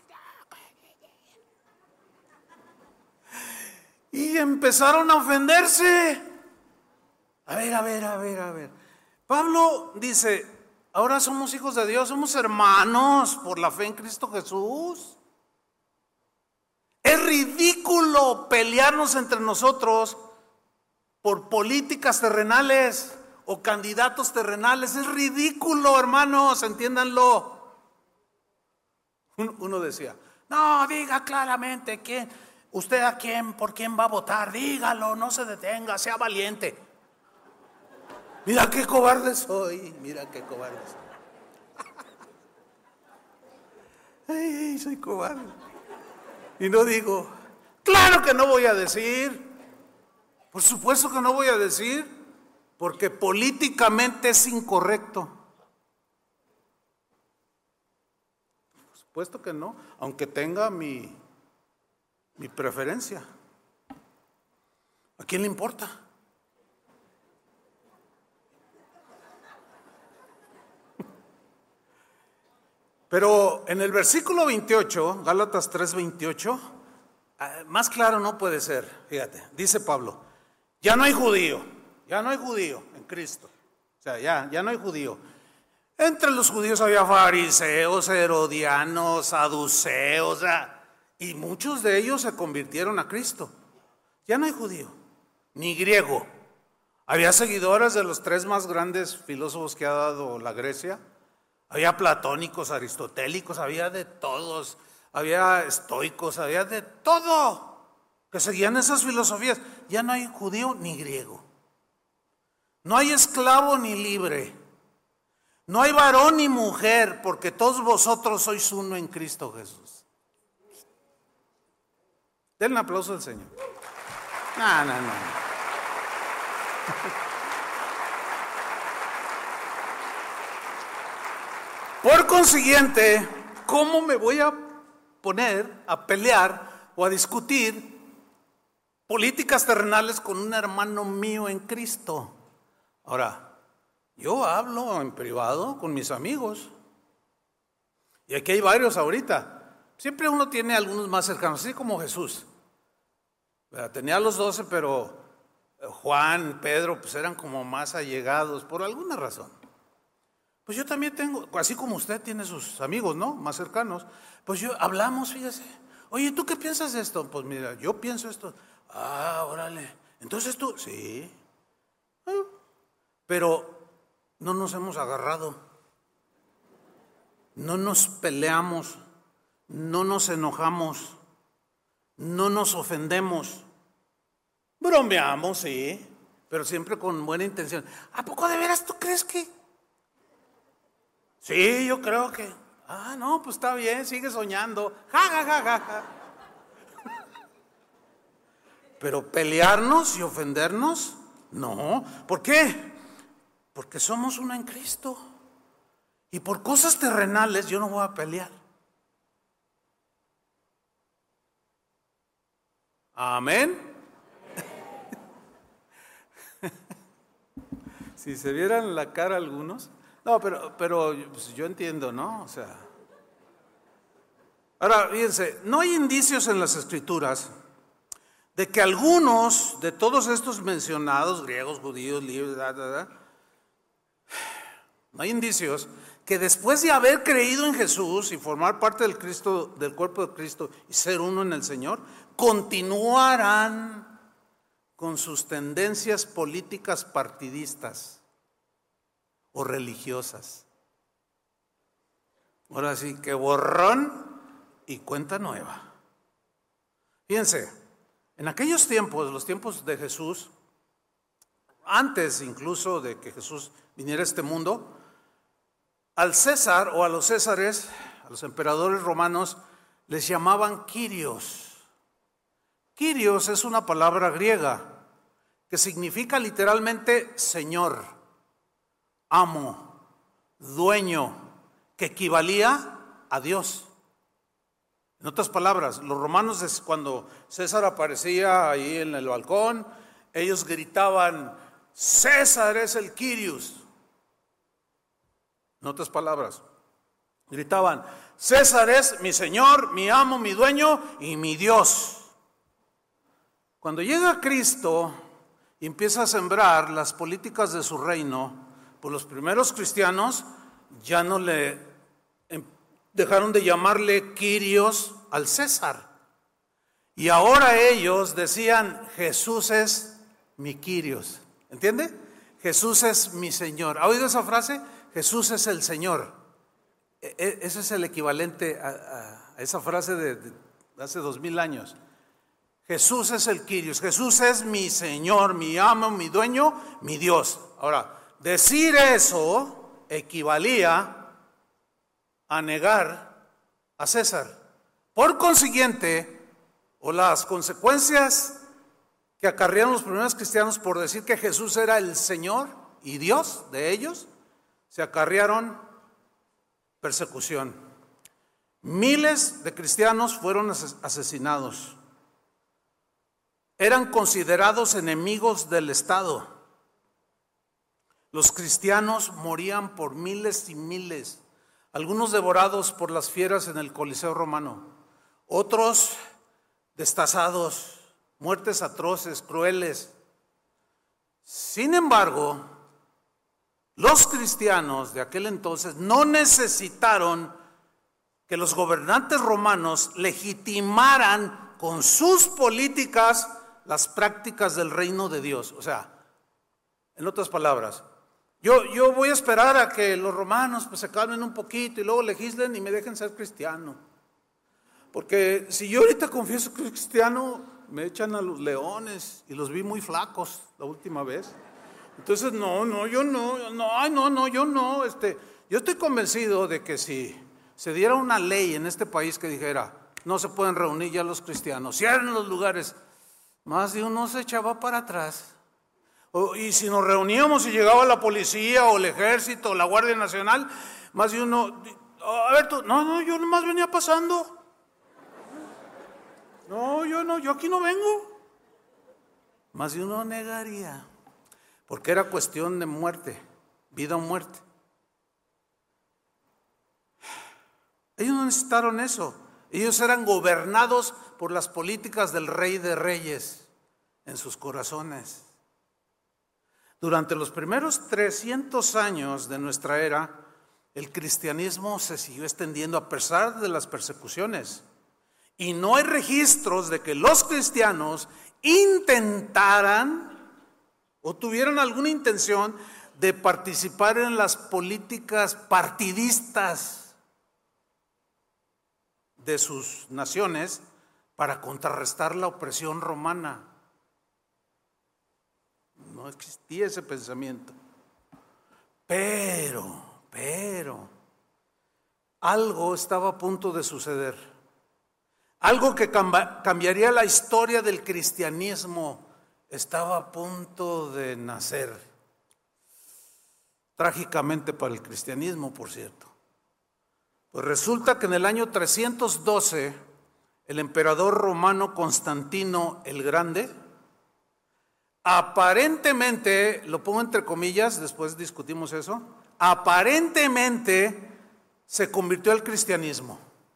Y empezaron a ofenderse. A ver. Pablo dice, ahora somos hijos de Dios, somos hermanos por la fe en Cristo Jesús. Es ridículo pelearnos entre nosotros por políticas terrenales o candidatos terrenales. Es ridículo, hermanos, entiéndanlo. Uno decía, no, diga claramente por quién va a votar, dígalo, no se detenga, sea valiente. Mira qué cobarde soy, Ay, soy cobarde. Y no digo, claro que no voy a decir. Por supuesto que no voy a decir, porque políticamente es incorrecto. Por supuesto que no, aunque tenga mi preferencia. ¿A quién le importa? Pero en el versículo 28, Gálatas 3:28, más claro no puede ser. Fíjate, dice Pablo, ya no hay judío en Cristo. O sea, ya no hay judío. Entre los judíos había fariseos, herodianos, saduceos, y muchos de ellos se convirtieron a Cristo. Ya no hay judío, ni griego. Había seguidores de los 3 más grandes filósofos que ha dado la Grecia. Había platónicos, aristotélicos, había de todos, había estoicos, había de todo que seguían esas filosofías. Ya no hay judío ni griego, no hay esclavo ni libre, no hay varón ni mujer, porque todos vosotros sois uno en Cristo Jesús. Den un aplauso al Señor. No. Por consiguiente, ¿cómo me voy a poner a pelear o a discutir políticas terrenales con un hermano mío en Cristo? Ahora, yo hablo en privado con mis amigos, y aquí hay varios ahorita. Siempre uno tiene algunos más cercanos, así como Jesús. Tenía a los 12, pero Juan, Pedro, pues eran como más allegados por alguna razón. Pues yo también tengo, así como usted tiene sus amigos, ¿no? Más cercanos. Pues hablamos, fíjese. Oye, ¿tú qué piensas de esto? Pues mira, yo pienso esto. Ah, órale. Entonces tú, sí. Pero no nos hemos agarrado. No nos peleamos. No nos enojamos. No nos ofendemos. Bromeamos, sí, pero siempre con buena intención. ¿A poco de veras tú crees que? Sí, yo creo que. Ah, no, pues está bien, sigue soñando. Ja, ja, ja, ja, ja. Pero pelearnos y ofendernos, no. ¿Por qué? Porque somos una en Cristo. Y por cosas terrenales yo no voy a pelear. Amén. Si se vieran la cara algunos. No, pero pues yo entiendo, ¿no? O sea. Ahora, fíjense, no hay indicios en las Escrituras de que algunos de todos estos mencionados, griegos, judíos, libres, no hay indicios que después de haber creído en Jesús y formar parte del Cristo, del cuerpo de Cristo y ser uno en el Señor, continuarán con sus tendencias políticas partidistas o religiosas. Ahora sí que borrón y cuenta nueva. Fíjense, en aquellos tiempos, los tiempos de Jesús, antes incluso de que Jesús viniera a este mundo, al César o a los césares, a los emperadores romanos, les llamaban Kyrios. Kyrios es una palabra griega que significa literalmente señor, amo, dueño, que equivalía a Dios. En otras palabras, los romanos, cuando César aparecía ahí en el balcón, ellos gritaban: César es el Kyrios. En otras palabras, gritaban: César es mi señor, mi amo, mi dueño y mi Dios. Cuando llega Cristo y empieza a sembrar las políticas de su reino, pues los primeros cristianos ya no dejaron de llamarle Kyrios al César. Y ahora ellos decían: Jesús es mi Kyrios. ¿Entiende? Jesús es mi Señor. ¿Ha oído esa frase? Jesús es el Señor. Ese es el equivalente a esa frase de hace 2000 años. Jesús es el Kyrios. Jesús es mi Señor, mi amo, mi dueño, mi Dios. Ahora, decir eso equivalía a negar a César. Por consiguiente, o las consecuencias que acarrearon los primeros cristianos por decir que Jesús era el Señor y Dios de ellos, se acarrearon persecución. Miles de cristianos fueron asesinados. Eran considerados enemigos del Estado. Los cristianos morían por miles y miles, algunos devorados por las fieras en el Coliseo romano, otros destazados, muertes atroces, crueles. Sin embargo, los cristianos de aquel entonces no necesitaron que los gobernantes romanos legitimaran con sus políticas las prácticas del reino de Dios. O sea, en otras palabras, yo voy a esperar a que los romanos pues se calmen un poquito y luego legislen y me dejen ser cristiano. Porque si yo ahorita confieso que soy cristiano, me echan a los leones y los vi muy flacos la última vez. Entonces, yo no. Yo estoy convencido de que si se diera una ley en este país que dijera: no se pueden reunir ya los cristianos, cierren los lugares, más de uno se echaba para atrás. Y si nos reuníamos y llegaba la policía o el ejército o la Guardia Nacional, más de uno: a ver tú, yo nomás venía pasando. Yo aquí no vengo. Más de uno negaría, porque era cuestión de muerte, vida o muerte. Ellos no necesitaron eso. Ellos eran gobernados por las políticas del Rey de Reyes en sus corazones. Durante los primeros 300 años de nuestra era, el cristianismo se siguió extendiendo a pesar de las persecuciones. Y no hay registros de que los cristianos intentaran o tuvieran alguna intención de participar en las políticas partidistas de sus naciones para contrarrestar la opresión romana. No existía ese pensamiento. Pero, algo estaba a punto de suceder. Algo que cambiaría la historia del cristianismo estaba a punto de nacer. Trágicamente para el cristianismo, por cierto. Pues resulta que en el año 312, el emperador romano Constantino el Grande, aparentemente, lo pongo entre comillas, después discutimos eso, aparentemente se convirtió al cristianismo.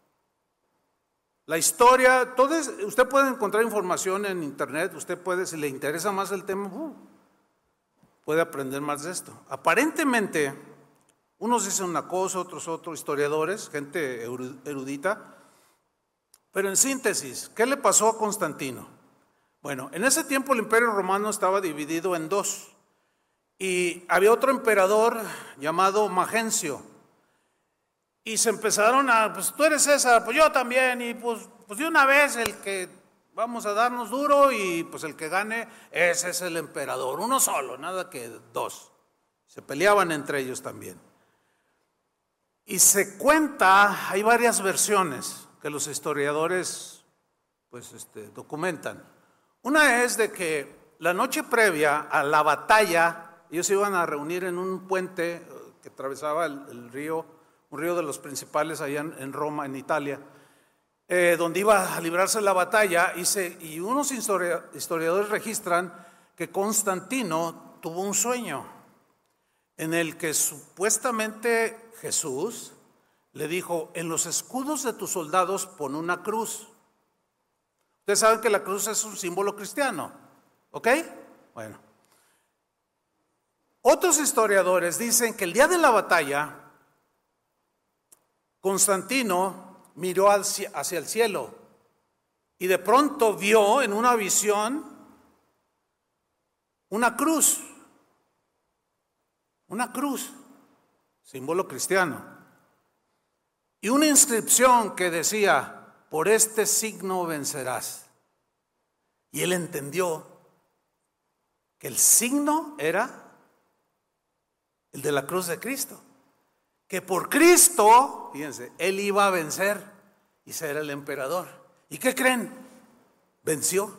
La historia, usted puede encontrar información en internet, usted puede, si le interesa más el tema, puede aprender más de esto. Aparentemente, unos dicen una cosa, otros historiadores, gente erudita, pero en síntesis, ¿qué le pasó a Constantino? Bueno, en ese tiempo el Imperio Romano estaba dividido en dos y había otro emperador llamado Magencio. Y se empezaron pues tú eres César, pues yo también, y pues de una vez el que vamos a darnos duro y pues el que gane, ese es el emperador, uno solo, nada que dos. Se peleaban entre ellos también. Y se cuenta, hay varias versiones que los historiadores pues documentan. Una es de que la noche previa a la batalla, ellos se iban a reunir en un puente que atravesaba el río, un río de los principales allá en Roma, en Italia, donde iba a librarse la batalla, y unos historiadores registran que Constantino tuvo un sueño en el que supuestamente Jesús le dijo: en los escudos de tus soldados pon una cruz. Ustedes saben que la cruz es un símbolo cristiano, ¿ok? Bueno, otros historiadores dicen que el día de la batalla Constantino miró hacia el cielo y de pronto vio en una visión una cruz, símbolo cristiano, y una inscripción que decía: por este signo vencerás. Y él entendió que el signo era el de la cruz de Cristo. Que por Cristo, fíjense, él iba a vencer y ser el emperador. ¿Y qué creen? Venció.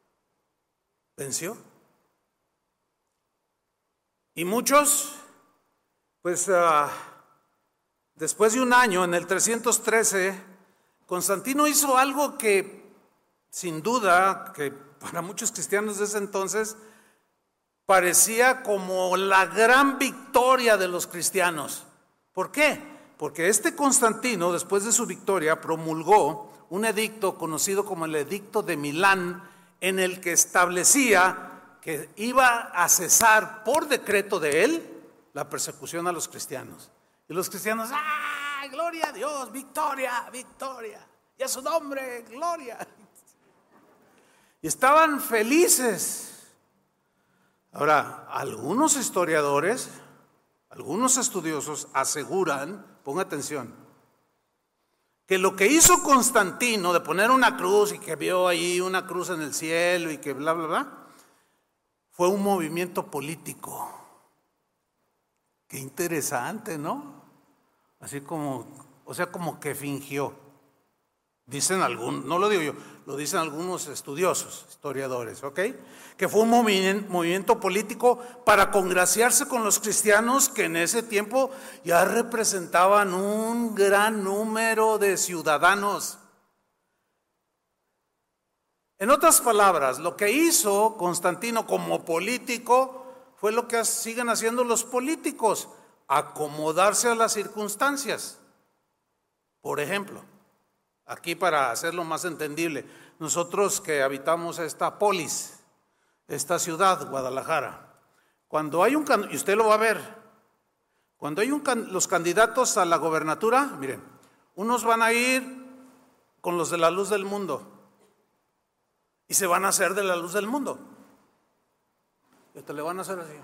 Y muchos, pues después de un año, en el 313, Constantino hizo algo que, sin duda, que para muchos cristianos de ese entonces parecía como la gran victoria de los cristianos. ¿Por qué? Porque este Constantino, después de su victoria, promulgó un edicto conocido como el Edicto de Milán, en el que establecía que iba a cesar por decreto de él la persecución a los cristianos. Y los cristianos, ¡ay, gloria a Dios, victoria, victoria! Y a su nombre, gloria. Y estaban felices. Ahora, algunos historiadores, algunos estudiosos aseguran, ponga atención, que lo que hizo Constantino de poner una cruz y que vio ahí una cruz en el cielo y que bla, bla, bla, fue un movimiento político. Qué interesante, ¿no? Así como, o sea, como que fingió. Dicen algunos, no lo digo yo, lo dicen algunos estudiosos, historiadores, ¿ok? Que fue un movimiento político para congraciarse con los cristianos que en ese tiempo ya representaban un gran número de ciudadanos. En otras palabras, lo que hizo Constantino como político fue lo que siguen haciendo los políticos: acomodarse a las circunstancias. Por ejemplo, aquí para hacerlo más entendible, nosotros que habitamos esta polis, esta ciudad, Guadalajara, cuando hay y usted lo va a ver, cuando hay los candidatos a la gobernatura, miren, unos van a ir con los de la luz del mundo y se van a hacer de la luz del mundo. Y te le van a hacer así.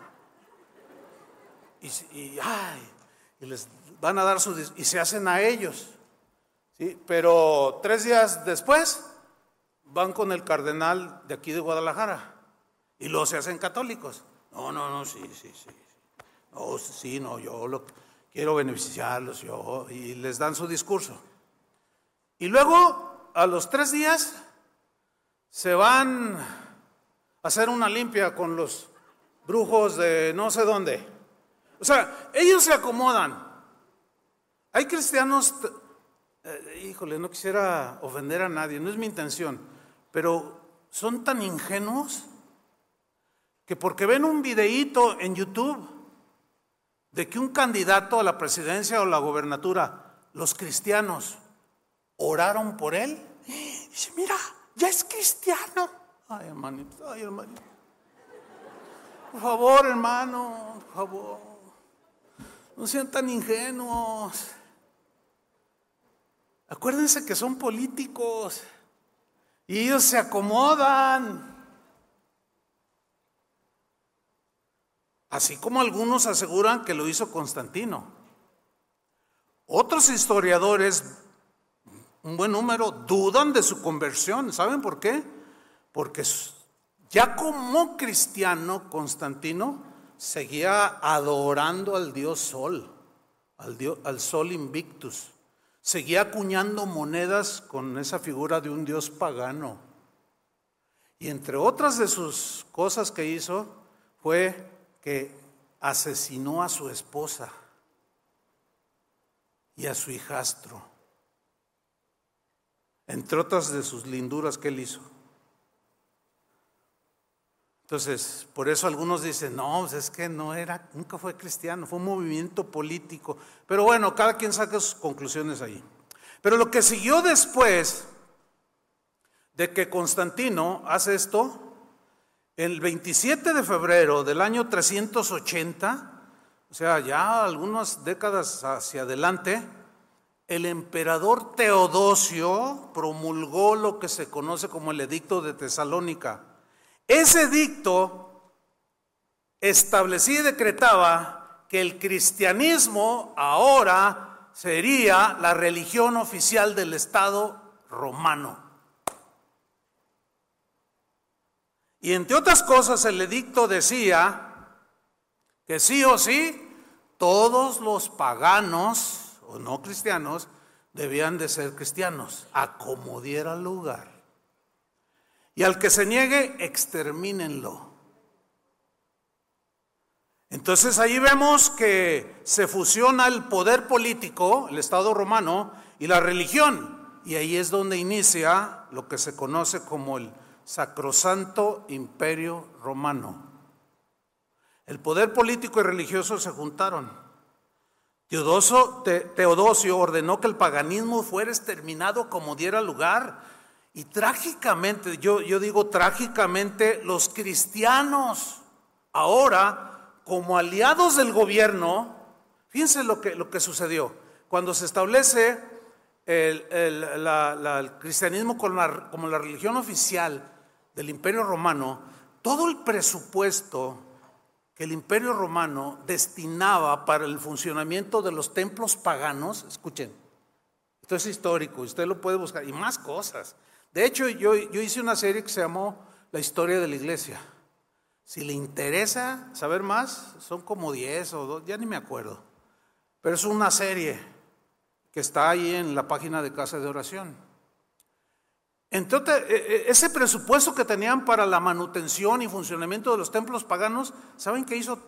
Y les van a dar y se hacen a ellos. ¿Sí? Pero 3 días después van con el cardenal de aquí de Guadalajara y luego se hacen católicos. No, sí. No, sí, no, yo quiero beneficiarlos, y les dan su discurso. Y luego, a los 3 días, se van a hacer una limpia con los brujos de no sé dónde. O sea, ellos se acomodan. Hay cristianos, híjole, no quisiera ofender a nadie, no es mi intención, pero son tan ingenuos que porque ven un videíto en YouTube de que un candidato a la presidencia o la gobernatura, los cristianos oraron por él, y dice, mira, ya es cristiano. Ay, hermanito. Por favor, hermano, por favor, no sean tan ingenuos. Acuérdense que son políticos y ellos se acomodan. Así como algunos aseguran que lo hizo Constantino. Otros historiadores, un buen número, dudan de su conversión. ¿Saben por qué? Porque ya como cristiano, Constantino seguía adorando al dios Sol, al Sol Invictus. Seguía acuñando monedas con esa figura de un dios pagano. Y entre otras de sus cosas que hizo fue que asesinó a su esposa y a su hijastro, entre otras de sus linduras que él hizo. Entonces, por eso algunos dicen, no, pues es que nunca fue cristiano, fue un movimiento político. Pero bueno, cada quien saca sus conclusiones ahí. Pero lo que siguió después de que Constantino hace esto, el 27 de febrero del año 380, o sea, ya algunas décadas hacia adelante, el emperador Teodosio promulgó lo que se conoce como el Edicto de Tesalónica. Ese edicto establecía y decretaba que el cristianismo ahora sería la religión oficial del Estado romano. Y entre otras cosas, el edicto decía que sí o sí, todos los paganos o no cristianos debían de ser cristianos, a como diera lugar. Y al que se niegue, extermínenlo. Entonces ahí vemos que se fusiona el poder político, el Estado romano, y la religión. Y ahí es donde inicia lo que se conoce como el Sacrosanto Imperio Romano. El poder político y religioso se juntaron. Teodosio ordenó que el paganismo fuera exterminado como diera lugar. Y trágicamente, yo digo trágicamente, los cristianos ahora, como aliados del gobierno, fíjense lo que sucedió. Cuando se establece el cristianismo como la religión oficial del Imperio Romano, todo el presupuesto que el Imperio Romano destinaba para el funcionamiento de los templos paganos, escuchen, esto es histórico, usted lo puede buscar, y más cosas. De hecho, yo hice una serie que se llamó La Historia de la Iglesia. Si le interesa saber más, son como 10 o 2, ya ni me acuerdo. Pero es una serie que está ahí en la página de Casa de Oración. Entonces, ese presupuesto que tenían para la manutención y funcionamiento de los templos paganos, ¿saben qué hizo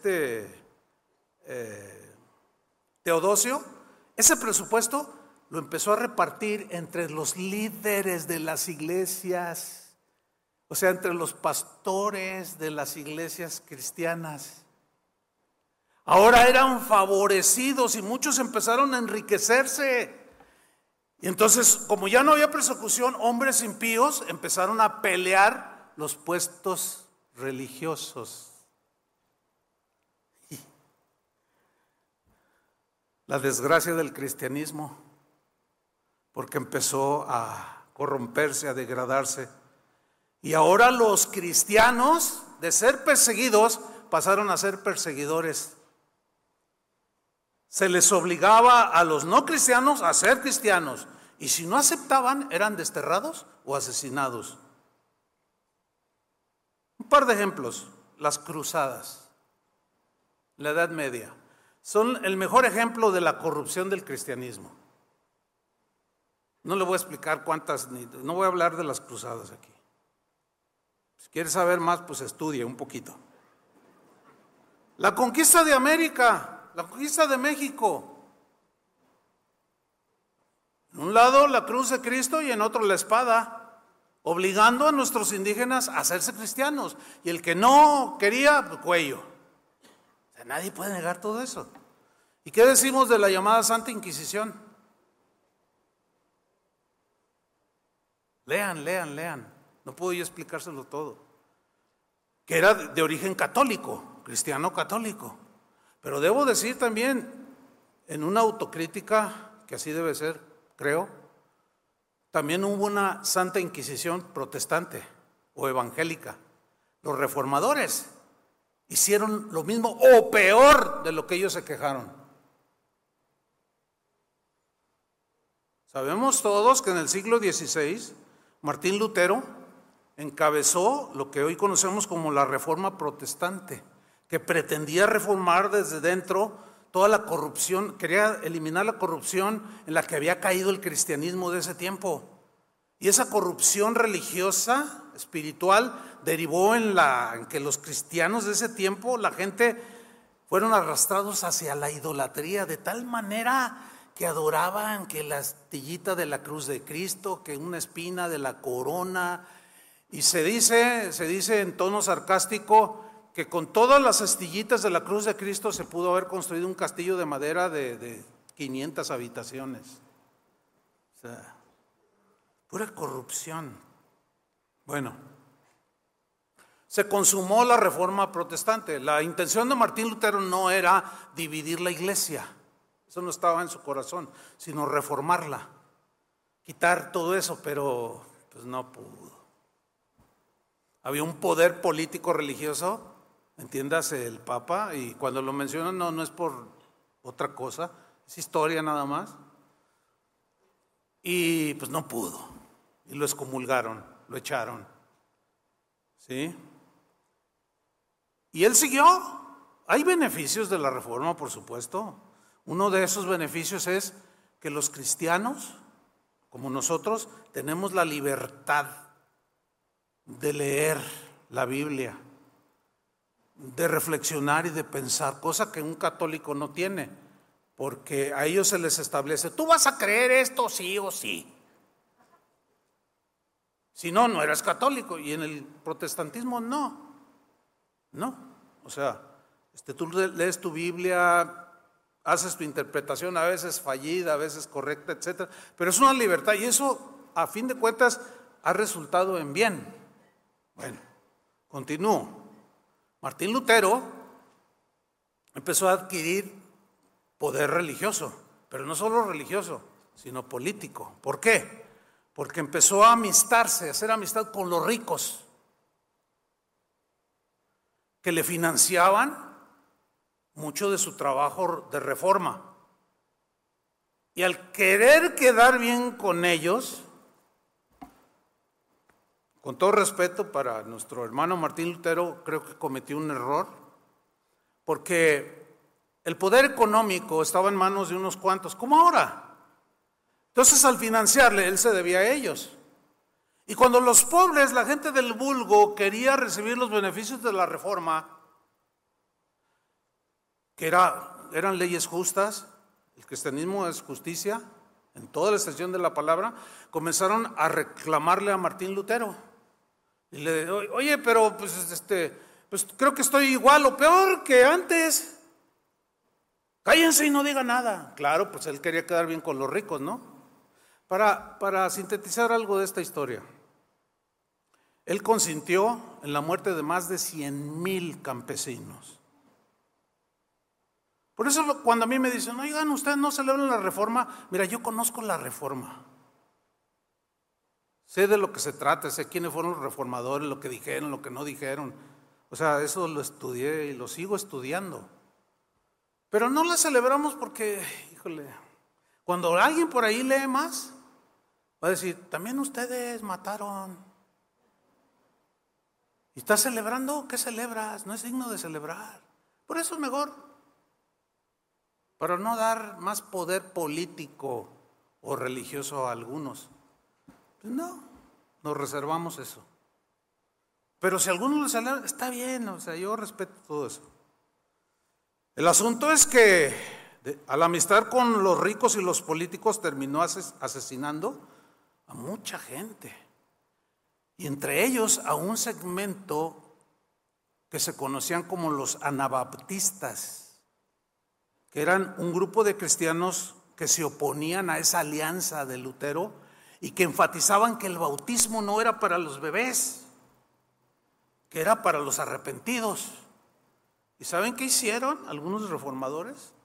Teodosio? Ese presupuesto lo empezó a repartir entre los líderes de las iglesias, o sea, entre los pastores de las iglesias cristianas. Ahora eran favorecidos y muchos empezaron a enriquecerse. Y entonces, como ya no había persecución, hombres impíos empezaron a pelear los puestos religiosos. La desgracia del cristianismo. porque empezó a corromperse, a degradarse. Y ahora los cristianos, de ser perseguidos, pasaron a ser perseguidores. Se les obligaba a los no cristianos a ser cristianos, y si no aceptaban, eran desterrados o asesinados. Un par de ejemplos: las cruzadas, la Edad Media, son el mejor ejemplo de la corrupción del cristianismo. No le voy a explicar cuántas, no voy a hablar de las cruzadas aquí. Si quiere saber más, pues estudie un poquito. La conquista de América, la conquista de México. En un lado la cruz de Cristo y en otro la espada, obligando a nuestros indígenas a hacerse cristianos. Y el que no quería, pues cuello. O sea, nadie puede negar todo eso. ¿Y qué decimos de la llamada Santa Inquisición? Lean. No puedo yo explicárselo todo. Que era de origen católico, cristiano católico. Pero debo decir también, en una autocrítica, que así debe ser, creo, también hubo una Santa Inquisición protestante o evangélica. Los reformadores hicieron lo mismo o peor de lo que ellos se quejaron. Sabemos todos que en el siglo XVI, Martín Lutero encabezó lo que hoy conocemos como la Reforma Protestante, que pretendía reformar desde dentro toda la corrupción, quería eliminar la corrupción en la que había caído el cristianismo de ese tiempo. Y esa corrupción religiosa, espiritual, derivó en que los cristianos de ese tiempo, la gente, fueron arrastrados hacia la idolatría de tal manera que adoraban que la astillita de la cruz de Cristo, que una espina de la corona. Y se dice en tono sarcástico que con todas las astillitas de la cruz de Cristo se pudo haber construido un castillo de madera de 500 habitaciones. O sea, pura corrupción. Bueno, se consumó la Reforma Protestante. La intención de Martín Lutero no era dividir la iglesia, eso no estaba en su corazón, sino reformarla, quitar todo eso, pero pues no pudo. Había un poder político religioso, entiéndase el Papa, y cuando lo mencionan no es por otra cosa, es historia nada más. Y pues no pudo, y lo excomulgaron, lo echaron, ¿sí? Y él siguió. Hay beneficios de la reforma, por supuesto. Uno de esos beneficios es que los cristianos, como nosotros, tenemos la libertad de leer la Biblia, de reflexionar y de pensar, cosa que un católico no tiene, porque a ellos se les establece: tú vas a creer esto sí o sí. Si no, no eres católico. Y en el protestantismo no. O sea, tú lees tu Biblia, haces tu interpretación, a veces fallida, a veces correcta, etcétera, pero es una libertad y eso, a fin de cuentas, ha resultado en bien. Bueno, continúo. Martín Lutero empezó a adquirir poder religioso, pero no solo religioso, sino político. ¿Por qué? Porque empezó a amistarse, a hacer amistad con los ricos, que le financiaban mucho de su trabajo de reforma. Y al querer quedar bien con ellos, con todo respeto para nuestro hermano Martín Lutero, creo que cometió un error, porque el poder económico estaba en manos de unos cuantos, como ahora. Entonces, al financiarle, él se debía a ellos. Y cuando los pobres, la gente del vulgo, quería recibir los beneficios de la reforma, que eran leyes justas, el cristianismo es justicia, en toda la extensión de la palabra, comenzaron a reclamarle a Martín Lutero. Y le oye, pero pues creo que estoy igual o peor que antes. Cállense y no diga nada. Claro, pues él quería quedar bien con los ricos, ¿no? Para sintetizar algo de esta historia, él consintió en la muerte de más de 100,000 campesinos. Por eso cuando a mí me dicen: oigan, ustedes no celebran la reforma, mira, yo conozco la reforma. Sé de lo que se trata, sé quiénes fueron los reformadores, lo que dijeron, lo que no dijeron. O sea, eso lo estudié y lo sigo estudiando. Pero no la celebramos porque, híjole, cuando alguien por ahí lee más, va a decir, también ustedes mataron. ¿Y estás celebrando? ¿Qué celebras? No es digno de celebrar. Por eso es mejor, para no dar más poder político o religioso a algunos. Pues no, nos reservamos eso. Pero si alguno lo celebra, está bien, o sea, yo respeto todo eso. El asunto es que a la amistad con los ricos y los políticos terminó asesinando a mucha gente. Y entre ellos a un segmento que se conocían como los anabaptistas, que eran un grupo de cristianos que se oponían a esa alianza de Lutero y que enfatizaban que el bautismo no era para los bebés, que era para los arrepentidos. ¿Y saben qué hicieron algunos reformadores?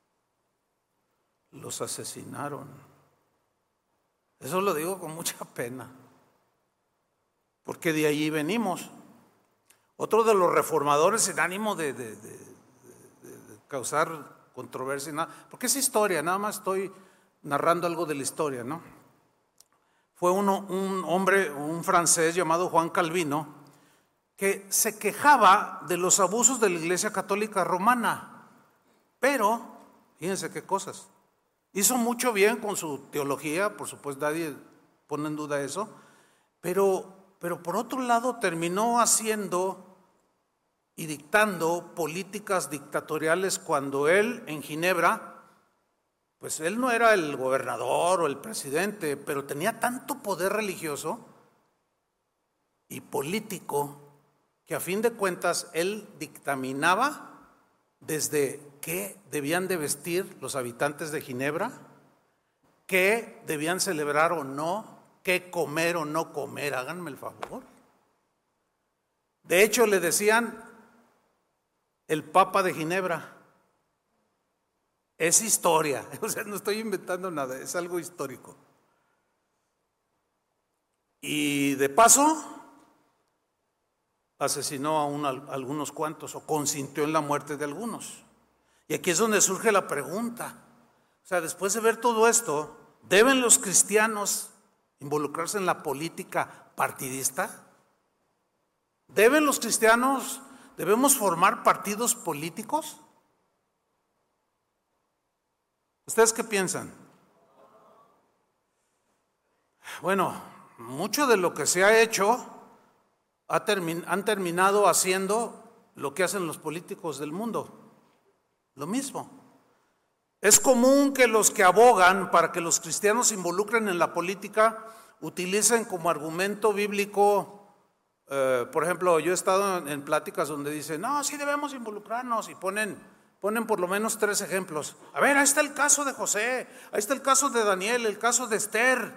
Los asesinaron. Eso lo digo con mucha pena, porque de allí venimos. Otro de los reformadores, sin ánimo de causar controversia, nada, porque es historia, nada más estoy narrando algo de la historia, ¿no? Fue un hombre, un francés llamado Juan Calvino, que se quejaba de los abusos de la Iglesia Católica Romana, pero, fíjense qué cosas, hizo mucho bien con su teología, por supuesto nadie pone en duda eso, pero por otro lado terminó haciendo y dictando políticas dictatoriales cuando él en Ginebra, pues él no era el gobernador o el presidente, pero tenía tanto poder religioso y político que a fin de cuentas él dictaminaba desde qué debían de vestir los habitantes de Ginebra, qué debían celebrar o no, qué comer o no comer, háganme el favor. De hecho le decían el Papa de Ginebra. Es historia, o sea, no estoy inventando nada, es algo histórico. Y de paso asesinó a algunos cuantos o consintió en la muerte de algunos. Y aquí es donde surge la pregunta. O sea, después de ver todo esto, ¿deben los cristianos involucrarse en la política partidista? ¿Deben los cristianos, debemos formar partidos políticos? ¿Ustedes qué piensan? Bueno, mucho de lo que se ha hecho han terminado haciendo lo que hacen los políticos del mundo, lo mismo. Es común que los que abogan para que los cristianos se involucren en la política utilicen como argumento bíblico, por ejemplo, yo he estado en pláticas donde dicen, no, sí debemos involucrarnos, y ponen por lo menos 3 ejemplos. A ver, ahí está el caso de José, ahí está el caso de Daniel, el caso de Esther,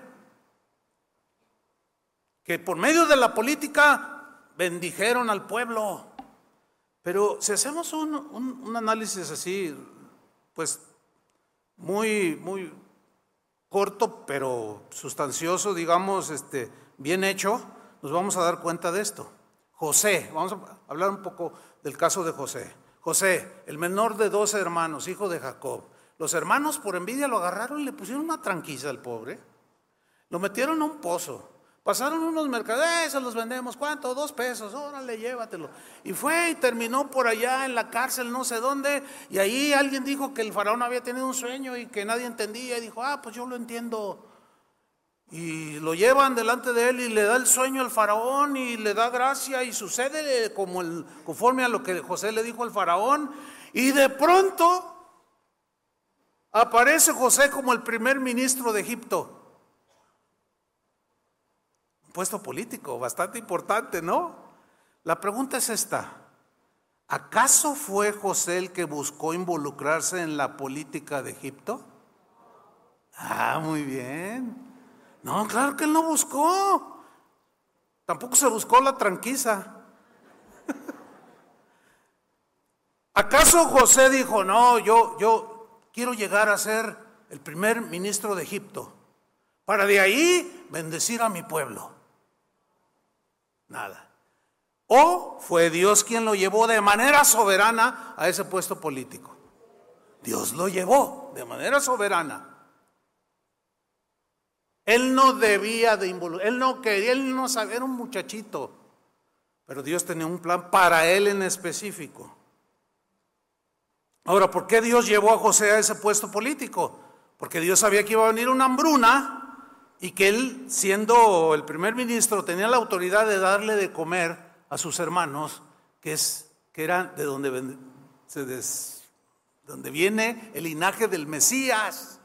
que por medio de la política bendijeron al pueblo. Pero si hacemos un análisis así, pues muy corto, pero sustancioso, digamos, bien hecho, nos vamos a dar cuenta de esto. José, vamos a hablar un poco del caso de José. José, el menor de 12 hermanos, hijo de Jacob. Los hermanos por envidia lo agarraron y le pusieron una tranquiza al pobre. Lo metieron a un pozo. Pasaron unos mercaderes, se los vendemos, ¿cuánto? 2 pesos, órale, llévatelo. Y fue y terminó por allá en la cárcel, no sé dónde, y ahí alguien dijo que el faraón había tenido un sueño y que nadie entendía, y dijo, pues yo lo entiendo. Y lo llevan delante de él y le da el sueño al faraón y le da gracia y sucede conforme a lo que José le dijo al faraón, y de pronto aparece José como el primer ministro de Egipto. Puesto político bastante importante, ¿no? La pregunta es esta: ¿acaso fue José el que buscó involucrarse en la política de Egipto? Muy bien. No, claro que él no buscó. Tampoco se buscó la tranquiza. ¿Acaso José dijo, no, yo quiero llegar a ser el primer ministro de Egipto? para de ahí bendecir a mi pueblo. Nada. O fue Dios quien lo llevó de manera soberana a ese puesto político. Dios lo llevó de manera soberana. Él no debía de involucrar, él no quería, él no sabía, era un muchachito. Pero Dios tenía un plan para él en específico. Ahora, ¿por qué Dios llevó a José a ese puesto político? Porque Dios sabía que iba a venir una hambruna y que él, siendo el primer ministro, tenía la autoridad de darle de comer a sus hermanos, que eran de donde viene el linaje del Mesías.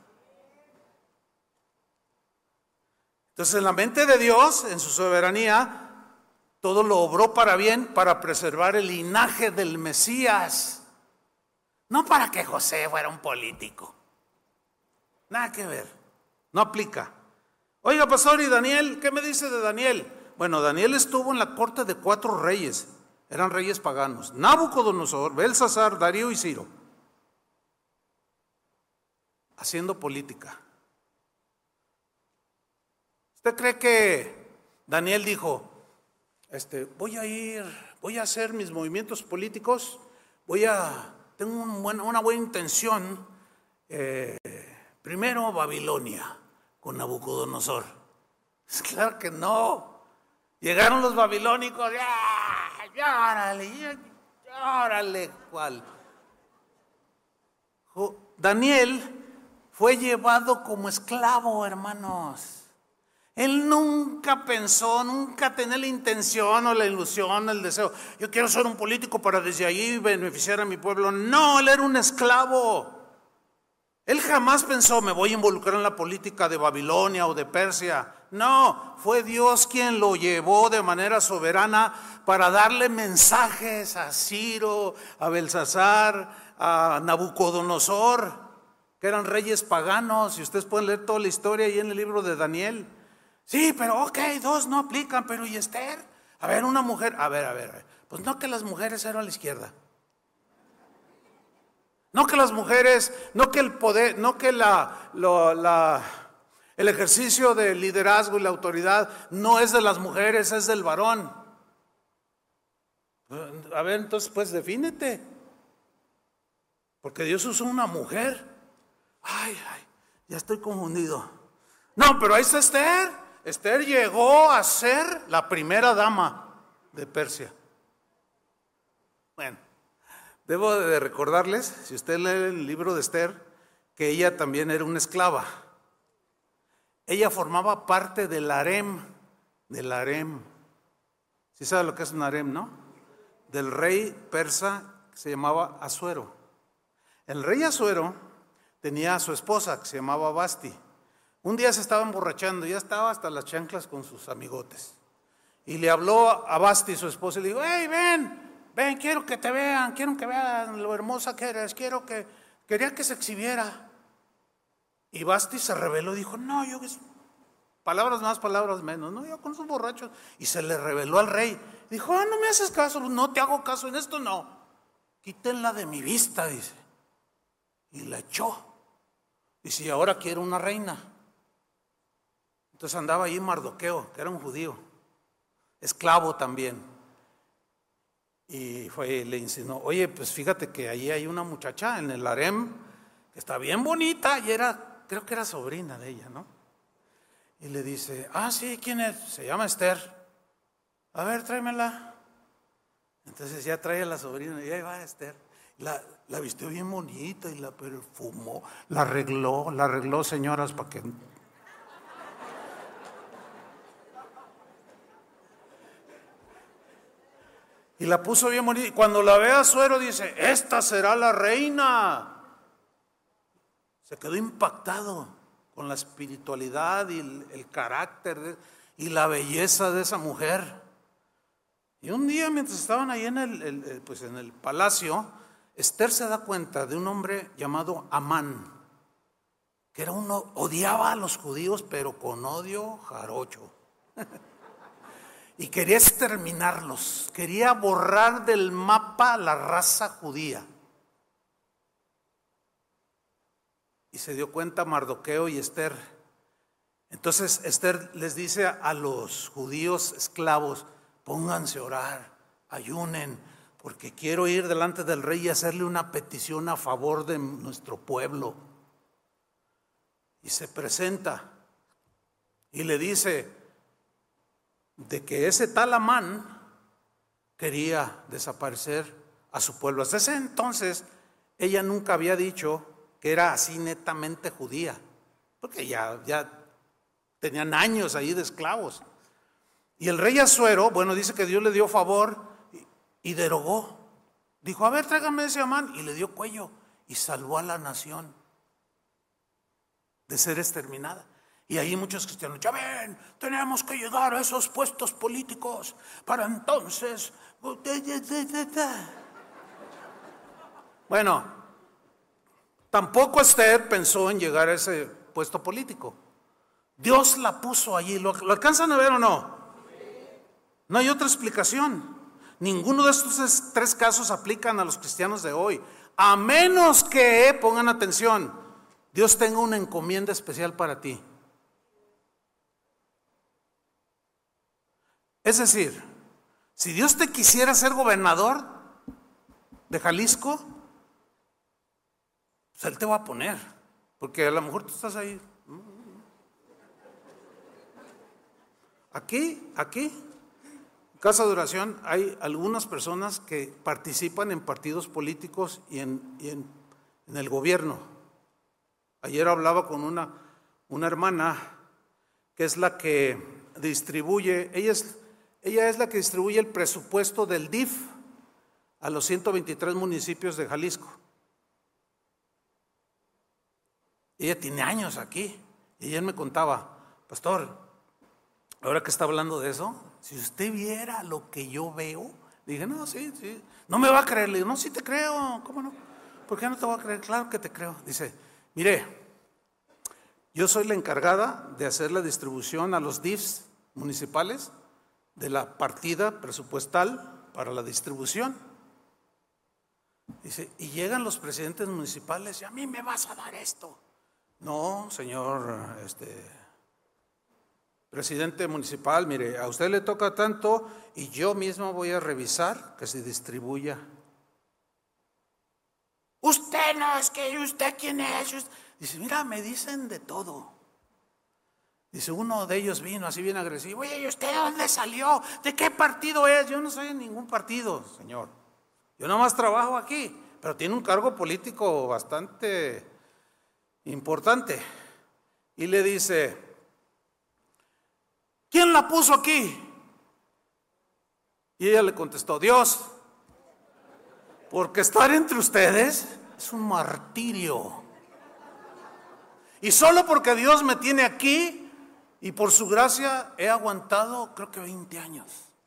Entonces, en la mente de Dios, en su soberanía, todo lo obró para bien, para preservar el linaje del Mesías. No para que José fuera un político. Nada que ver. No aplica. Oiga, pastor, ¿y Daniel? ¿Qué me dice de Daniel? Bueno, Daniel estuvo en la corte de 4 reyes. Eran reyes paganos: Nabucodonosor, Belsasar, Darío y Ciro. Haciendo política. ¿Usted cree que Daniel dijo, voy a hacer mis movimientos políticos, tengo una buena intención, primero Babilonia con Nabucodonosor? Claro que no. Llegaron los babilónicos, órale, ¿cuál? Daniel fue llevado como esclavo, hermanos. Él nunca pensó, nunca tenía la intención o la ilusión, el deseo, yo quiero ser un político para desde allí beneficiar a mi pueblo. No, él era un esclavo. Él jamás pensó, me voy a involucrar en la política de Babilonia o de Persia. No, fue Dios quien lo llevó de manera soberana para darle mensajes a Ciro, a Belsasar, a Nabucodonosor, que eran reyes paganos. Y ustedes pueden leer toda la historia ahí en el libro de Daniel. Sí, pero ok, 2 no aplican, pero ¿y Esther? A ver, una mujer, a ver. Pues no que las mujeres eran a la izquierda. No que las mujeres, no que el poder, no que el ejercicio del liderazgo y la autoridad no es de las mujeres, es del varón. A ver, entonces pues defínete. Porque Dios usó una mujer. Ay, ya estoy confundido. No, pero ahí está Esther. Esther llegó a ser la primera dama de Persia. Bueno, debo de recordarles, si usted lee el libro de Esther, que ella también era una esclava. Ella formaba parte del harem. ¿Sí sabe lo que es un harem, no? Del rey persa que se llamaba Asuero. El rey Asuero tenía a su esposa que se llamaba Basti. Un día se estaba emborrachando, ya estaba hasta las chanclas con sus amigotes. Y le habló a Basti, su esposa, y le dijo, hey, ven, quiero que te vean, quiero que vean lo hermosa que eres, quería que se exhibiera. Y Basti se rebeló y dijo, no, palabras más, palabras menos, no, yo con esos borrachos. Y se le reveló al rey. Dijo, no me haces caso, no te hago caso en esto, no. Quítenla de mi vista, dice. Y la echó. Dice, y ahora quiero una reina. Entonces andaba ahí Mardoqueo, que era un judío, esclavo también. Y le insinuó, oye, pues fíjate que ahí hay una muchacha en el harem que está bien bonita y creo que era sobrina de ella, ¿no? Y le dice, sí, ¿quién es? Se llama Esther. A ver, tráemela. Entonces ya trae a la sobrina y ahí va Esther. La vistió bien bonita y la perfumó, la arregló, señoras, para que... Y la puso bien bonita. Y cuando la ve a Asuero dice, esta será la reina. Se quedó impactado con la espiritualidad y el carácter y la belleza de esa mujer. Y un día, mientras estaban ahí en el palacio, Esther se da cuenta de un hombre llamado Amán, que odiaba a los judíos, pero con odio jarocho. Y quería exterminarlos, quería borrar del mapa la raza judía. Y se dio cuenta Mardoqueo y Esther Entonces Esther les dice a los judíos esclavos: pónganse a orar, ayunen, porque quiero ir delante del rey y hacerle una petición a favor de nuestro pueblo. Y se presenta y le dice de que ese tal Amán quería desaparecer a su pueblo. Hasta ese entonces ella nunca había dicho que era así netamente judía, porque ya tenían años ahí de esclavos. Y el rey Asuero, bueno, dice que Dios le dio favor y derogó. Dijo: a ver, tráigame ese Amán, y le dio cuello y salvó a la nación de ser exterminada. Y ahí muchos cristianos: ya ven, tenemos que llegar a esos puestos políticos para entonces. Bueno, tampoco Esther pensó en llegar a ese puesto político. Dios la puso allí. ¿Lo alcanzan a ver o no? No hay otra explicación. Ninguno de estos tres casos aplican a los cristianos de hoy, a menos que, pongan atención, Dios tenga una encomienda especial para ti. Es decir, si Dios te quisiera ser gobernador de Jalisco, pues Él te va a poner, porque a lo mejor tú estás ahí. Aquí, en Casa de Oración, hay algunas personas que participan en partidos políticos y en el gobierno. Ayer hablaba con una hermana que es la que distribuye, ella es la que distribuye el presupuesto del DIF a los 123 municipios de Jalisco. Ella tiene años aquí y ella me contaba: pastor, ahora que está hablando de eso, si usted viera lo que yo veo. Dije: no, sí, no me va a creer. Le digo: no, sí te creo, ¿cómo no? ¿Por qué no te voy a creer? Claro que te creo. Dice: mire, yo soy la encargada de hacer la distribución a los DIFs municipales de la partida presupuestal para la distribución. Dice: y llegan los presidentes municipales y a mí me vas a dar esto. No, señor presidente municipal, mire, a usted le toca tanto y yo mismo voy a revisar que se distribuya. Usted no, es que usted quién es. Dice: mira, me dicen de todo. Dice: uno de ellos vino así bien agresivo: oye, ¿y usted de dónde salió? ¿De qué partido es? Yo no soy de ningún partido, señor. Yo nomás trabajo aquí, pero tiene un cargo político bastante importante. Y le dice: ¿quién la puso aquí? Y ella le contestó: Dios. Porque estar entre ustedes es un martirio. Y solo porque Dios me tiene aquí y por su gracia he aguantado, creo que 20 años.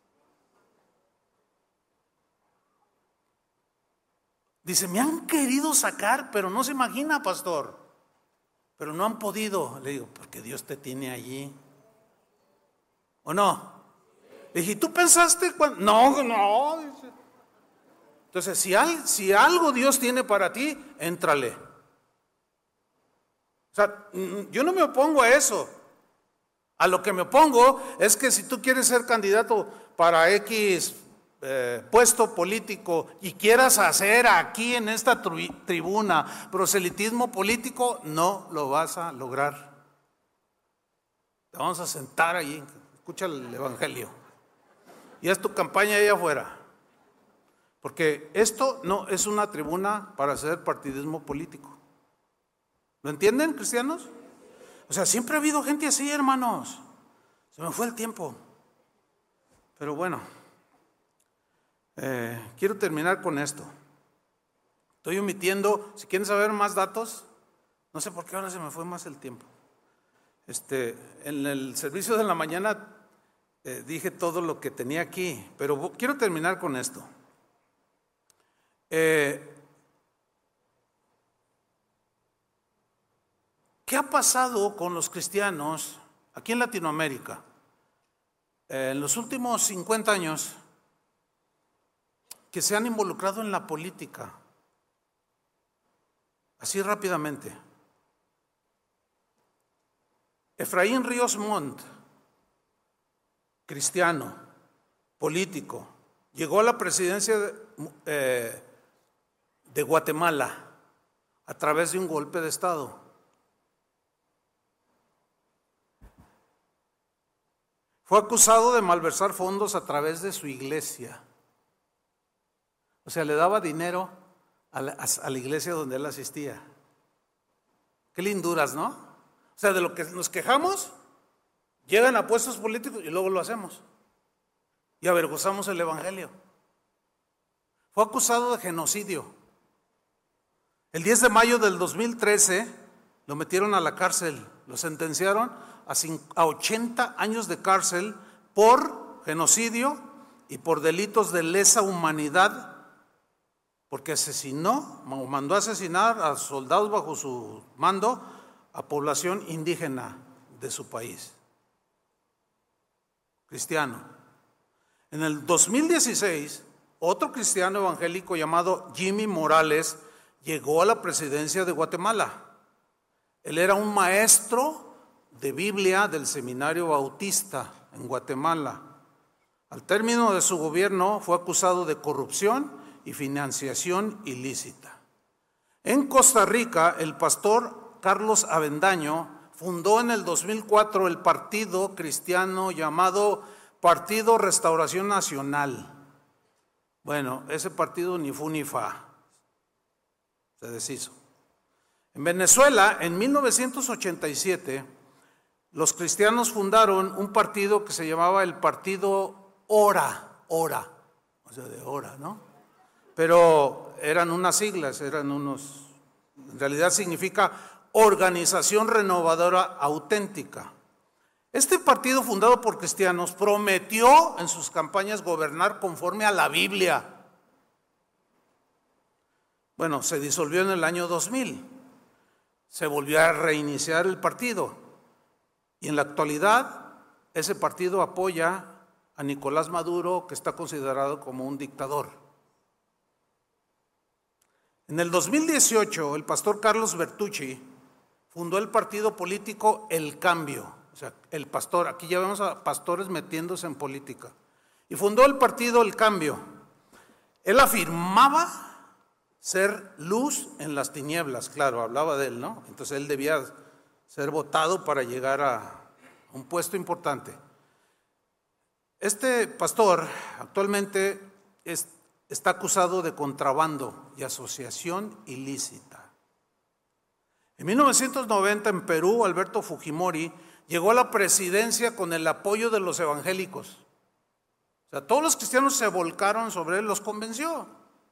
Dice: me han querido sacar, pero no se imagina, pastor. Pero no han podido. Le digo: porque Dios te tiene allí. ¿O no? Le dije: ¿tú pensaste cuando? No. Dice. Entonces, si algo Dios tiene para ti, éntrale. O sea, yo no me opongo a eso. A lo que me opongo es que si tú quieres ser candidato para X puesto político y quieras hacer aquí en esta tribuna proselitismo político, no lo vas a lograr. Te vamos a sentar allí, escucha el evangelio y haz tu campaña ahí afuera, porque esto no es una tribuna para hacer partidismo político. ¿Lo entienden, cristianos? O sea, siempre ha habido gente así, hermanos. Se me fue el tiempo, pero bueno, quiero terminar con esto. Estoy omitiendo, si quieren saber más datos, no sé por qué ahora se me fue más el tiempo. En el servicio de la mañana dije todo lo que tenía aquí, pero quiero terminar con esto. ¿Qué ha pasado con los cristianos aquí en Latinoamérica? En los últimos 50 años que se han involucrado en la política, así rápidamente. Efraín Ríos Montt, cristiano, político, llegó a la presidencia de Guatemala a través de un golpe de Estado. Fue acusado de malversar fondos a través de su iglesia. O sea, le daba dinero a la iglesia donde él asistía. Qué linduras, ¿no? O sea, de lo que nos quejamos, llegan a puestos políticos y luego lo hacemos. Y avergonzamos el evangelio. Fue acusado de genocidio. El 10 de mayo del 2013 lo metieron a la cárcel, lo sentenciaron a 80 años de cárcel por genocidio y por delitos de lesa humanidad, porque asesinó o mandó a asesinar a soldados bajo su mando a población indígena de su país. Cristiano. En el 2016, otro cristiano evangélico llamado Jimmy Morales llegó a la presidencia de Guatemala. Él era un maestro de Biblia del Seminario Bautista en Guatemala. Al término de su gobierno fue acusado de corrupción y financiación ilícita. En Costa Rica, el pastor Carlos Avendaño fundó en el 2004 el partido cristiano llamado Partido Restauración Nacional. Bueno, ese partido ni fu ni fa, se deshizo. En Venezuela, en 1987, los cristianos fundaron un partido que se llamaba el Partido Ora, o sea, de hora, ¿no? Pero eran unas siglas, en realidad significa Organización Renovadora Auténtica. Este partido fundado por cristianos prometió en sus campañas gobernar conforme a la Biblia. Bueno, se disolvió en el año 2000. Se volvió a reiniciar el partido. Y en la actualidad, ese partido apoya a Nicolás Maduro, que está considerado como un dictador. En el 2018, el pastor Carlos Bertucci fundó el partido político El Cambio. O sea, el pastor, aquí ya vemos a pastores metiéndose en política. Y fundó el partido El Cambio. Él afirmaba ser luz en las tinieblas, claro, hablaba de él, ¿no? Entonces él debía ser votado para llegar a un puesto importante. Este pastor actualmente está acusado de contrabando y asociación ilícita. En 1990 en Perú, Alberto Fujimori llegó a la presidencia con el apoyo de los evangélicos. O sea, todos los cristianos se volcaron sobre él, los convenció.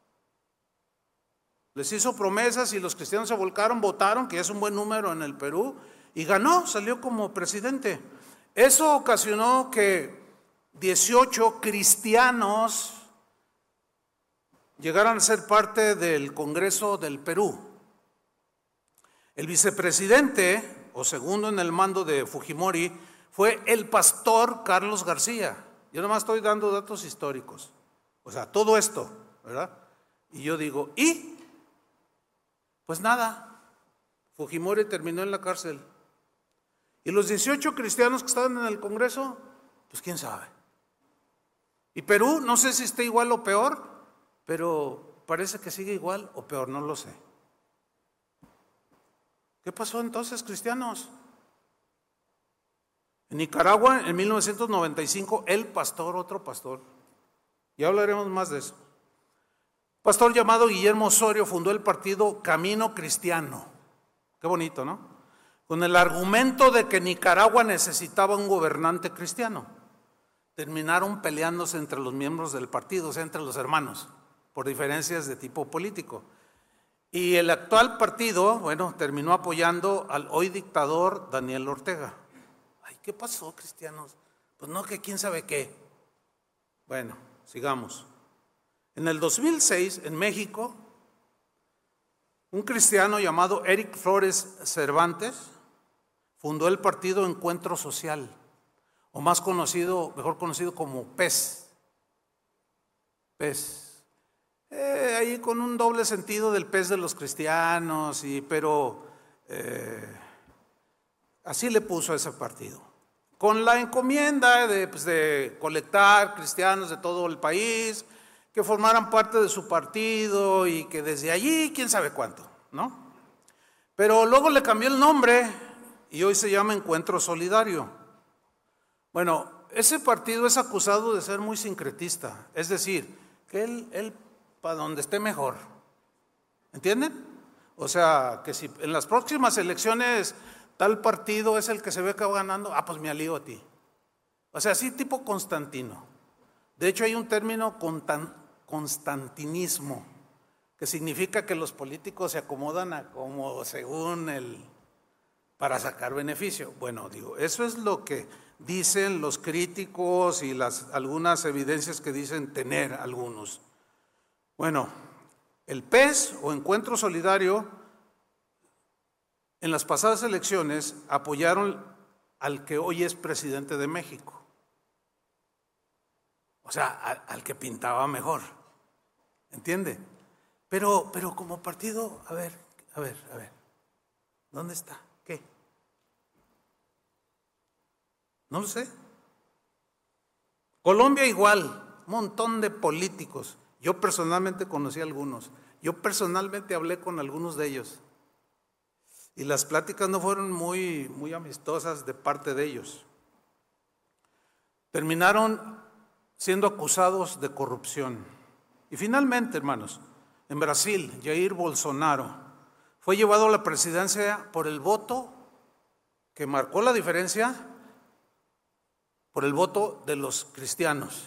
Les hizo promesas y los cristianos se volcaron, votaron, que es un buen número en el Perú, y ganó, salió como presidente. Eso ocasionó que 18 cristianos llegaran a ser parte del Congreso del Perú. El vicepresidente, o segundo en el mando de Fujimori, fue el pastor Carlos García. Yo nomás estoy dando datos históricos. O sea, todo esto, ¿verdad? Y yo digo, ¿y? Pues nada, Fujimori terminó en la cárcel. Y los 18 cristianos que estaban en el Congreso, pues quién sabe. Y Perú, no sé si está igual o peor, pero parece que sigue igual o peor, no lo sé. ¿Qué pasó entonces, cristianos? En Nicaragua, en 1995, el pastor, otro pastor, ya hablaremos más de eso. Pastor llamado Guillermo Osorio fundó el partido Camino Cristiano. Qué bonito, ¿no? Con el argumento de que Nicaragua necesitaba un gobernante cristiano. Terminaron peleándose entre los miembros del partido, o sea, entre los hermanos, por diferencias de tipo político. Y el actual partido, bueno, terminó apoyando al hoy dictador Daniel Ortega. Ay, ¿qué pasó, cristianos? Pues no, que quién sabe qué. Bueno, sigamos. En el 2006, en México, un cristiano llamado Eric Flores Cervantes fundó el partido Encuentro Social, o más conocido, mejor conocido como PES. PES. Ahí con un doble sentido del PES de los cristianos, pero Así le puso a ese partido, con la encomienda de colectar cristianos de todo el país, que formaran parte de su partido y que desde allí, quién sabe cuánto, ¿no? Pero luego le cambió el nombre y hoy se llama Encuentro Solidario. Bueno, ese partido es acusado de ser muy sincretista, es decir, que él para donde esté mejor, ¿entienden? O sea, que si en las próximas elecciones tal partido es el que se ve que va ganando, pues me alío a ti. O sea, así tipo Constantino. De hecho hay un término constantinismo, que significa que los políticos se acomodan a como según para sacar beneficio. Bueno, digo, eso es lo que dicen los críticos y algunas evidencias que dicen tener algunos. Bueno, el PES o Encuentro Solidario en las pasadas elecciones apoyaron al que hoy es presidente de México. O sea, al que pintaba mejor. ¿Entiende? Pero como partido, a ver, ¿dónde está? ¿Qué? No lo sé. Colombia igual, un montón de políticos. Yo personalmente conocí a algunos. Yo personalmente hablé con algunos de ellos. Y las pláticas no fueron muy, muy amistosas de parte de ellos. Terminaron siendo acusados de corrupción. Y finalmente, hermanos, en Brasil, Jair Bolsonaro fue llevado a la presidencia por el voto que marcó la diferencia, por el voto de los cristianos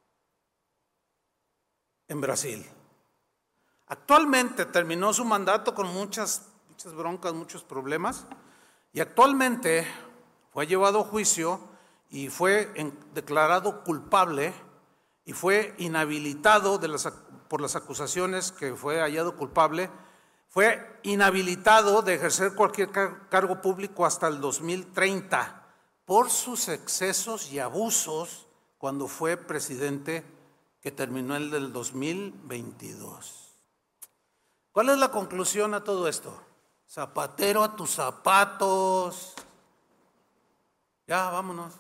en Brasil. Actualmente terminó su mandato con muchas broncas, muchos problemas, y actualmente fue llevado a juicio y fue declarado culpable y fue inhabilitado por las acusaciones que fue hallado culpable, fue inhabilitado de ejercer cualquier cargo público hasta el 2030 por sus excesos y abusos cuando fue presidente, que terminó el del 2022. ¿Cuál es la conclusión a todo esto? Zapatero a tus zapatos. Ya, vámonos.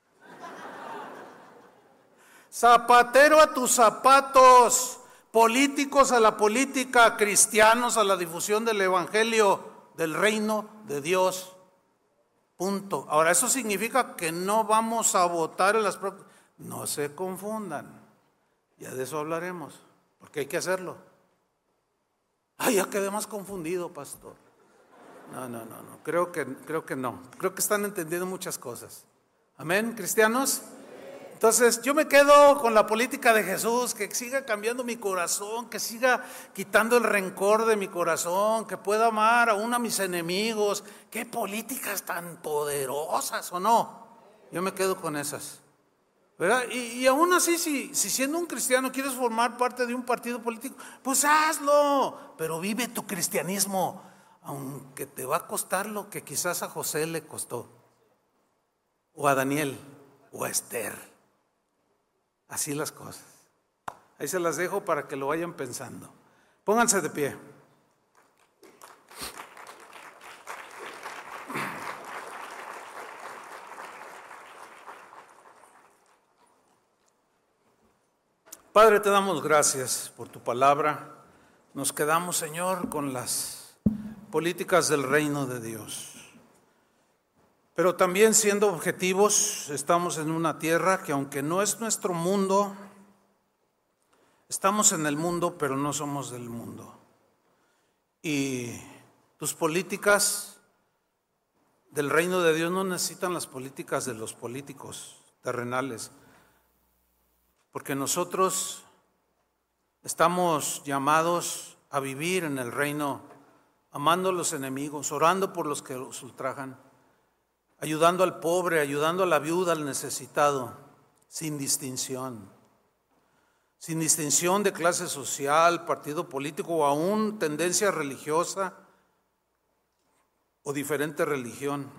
Zapatero a tus zapatos. Políticos a la política, cristianos a la difusión del evangelio, del reino de Dios. Punto. Ahora, eso significa que no vamos a votar en las próximas. No se confundan. Ya de eso hablaremos, porque hay que hacerlo. Ya quedé más confundido, pastor. No. Creo que no. Creo que están entendiendo muchas cosas. Amén, cristianos. Entonces yo me quedo con la política de Jesús, que siga cambiando mi corazón, que siga quitando el rencor de mi corazón, que pueda amar aún a mis enemigos. Qué políticas tan poderosas, ¿o no? Yo me quedo con esas, ¿verdad? Y aún así, si siendo un cristiano quieres formar parte de un partido político, pues hazlo, pero vive tu cristianismo, aunque te va a costar lo que quizás a José le costó, o a Daniel, o a Esther. Así las cosas. Ahí se las dejo para que lo vayan pensando. Pónganse de pie. Padre, te damos gracias por tu palabra. Nos quedamos, Señor, con las políticas del reino de Dios. Pero también, siendo objetivos, estamos en una tierra que, aunque no es nuestro mundo, estamos en el mundo, pero no somos del mundo. Y tus políticas del reino de Dios no necesitan las políticas de los políticos terrenales, porque nosotros estamos llamados a vivir en el reino, amando a los enemigos, orando por los que los ultrajan, ayudando al pobre, ayudando a la viuda, al necesitado, sin distinción de clase social, partido político o aún tendencia religiosa o diferente religión.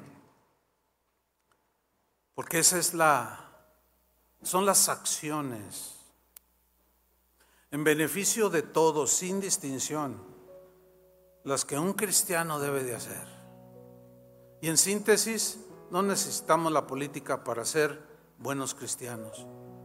Porque son las acciones en beneficio de todos, sin distinción, las que un cristiano debe de hacer. Y en síntesis, no necesitamos la política para ser buenos cristianos,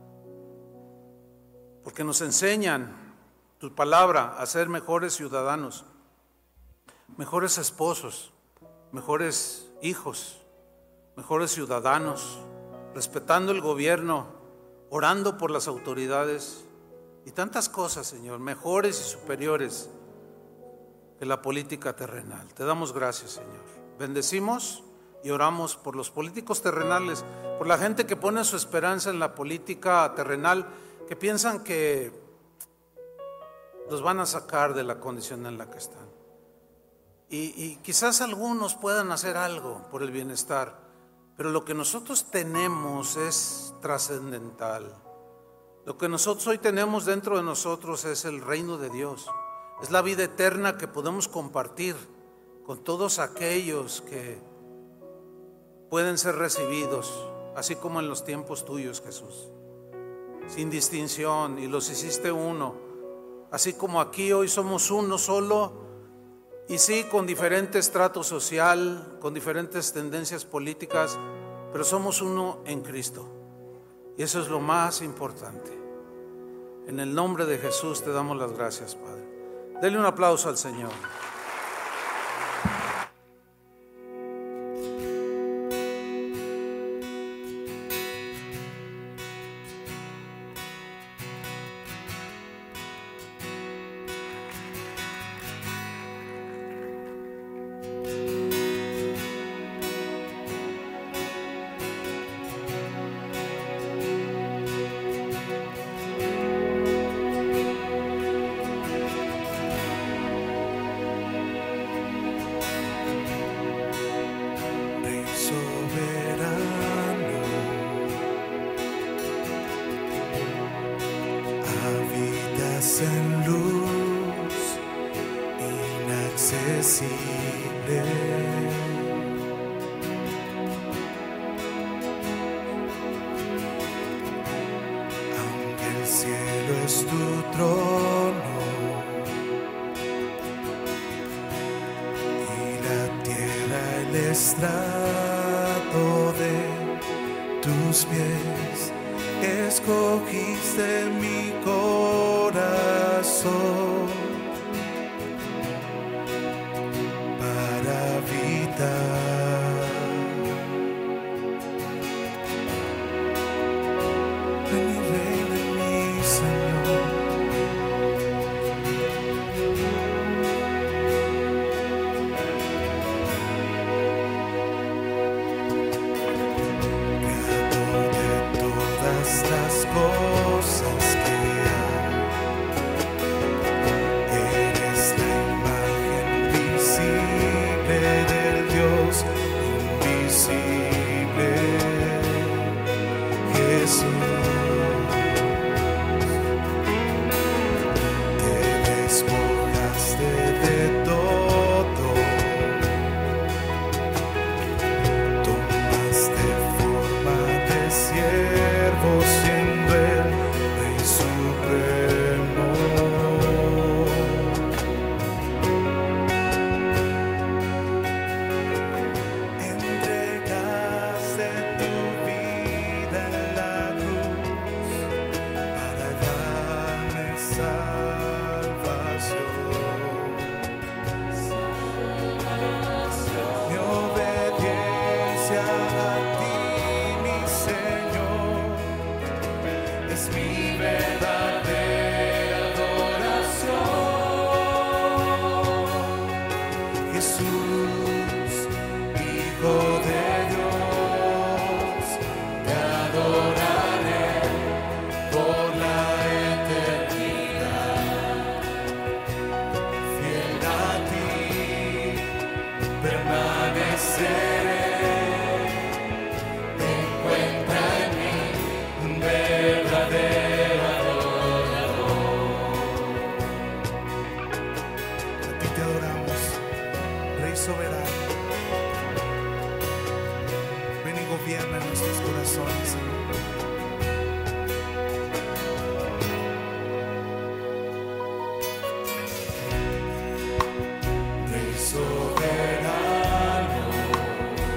porque nos enseñan tu palabra a ser mejores ciudadanos, mejores esposos, mejores hijos, mejores ciudadanos, respetando el gobierno, orando por las autoridades y tantas cosas, Señor, mejores y superiores que la política terrenal. Te damos gracias, Señor. Bendecimos y oramos por los políticos terrenales, por la gente que pone su esperanza en la política terrenal, que piensan que los van a sacar de la condición en la que están. Y quizás algunos puedan hacer algo por el bienestar, pero lo que nosotros tenemos es trascendental. Lo que nosotros hoy tenemos dentro de nosotros es el reino de Dios. Es la vida eterna que podemos compartir con todos aquellos que pueden ser recibidos, así como en los tiempos tuyos, Jesús, sin distinción, y los hiciste uno, así como aquí hoy somos uno solo, y sí, con diferente estrato social, con diferentes tendencias políticas, pero somos uno en Cristo, y eso es lo más importante. En el nombre de Jesús te damos las gracias, Padre. Denle un aplauso al Señor. En luz inaccesible, aunque el cielo es tu trono y la tierra el estrado de tus pies, escogiste mi corazón para habitar. Ven y reina en mí, Señor. Creador de todas las cosas que hay, eres la imagen visible del Dios invisible, Jesús. Te despojaste de todo, tomaste forma de siervo, siendo el Rey Supremo. Entregaste tu vida en la cruz para darme salvación. Mi obediencia a ti, mi Señor, es mi verdadera adoración. Jesús, Hijo de Dios, te adoraré por la eternidad. Fiel a ti permaneceré. Encuentra en mí un verdadero adorador. A ti te adoramos, Rey soberano. Ven y gobierna en nuestros corazones, Señor. Rey soberano,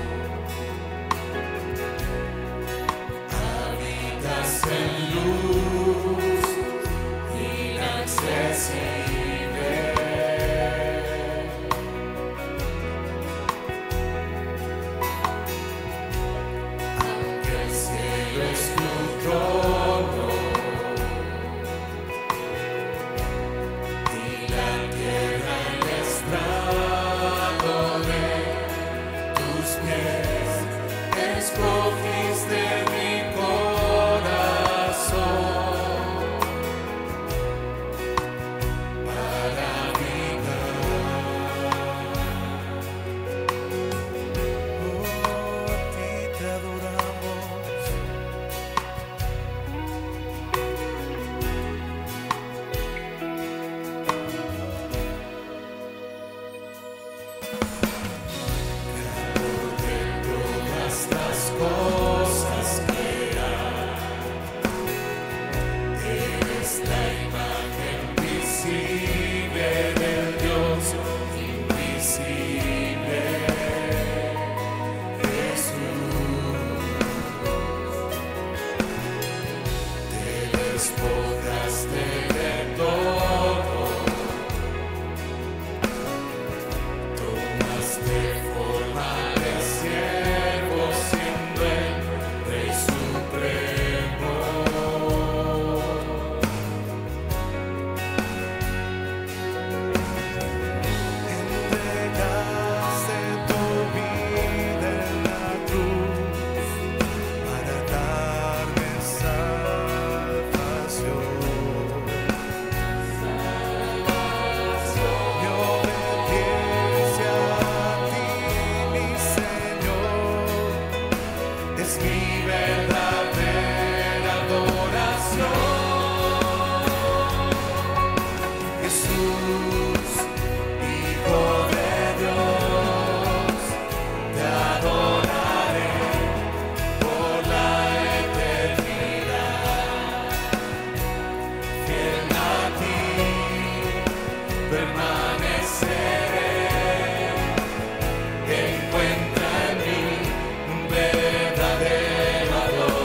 Encuentra en mí un verdadero ador.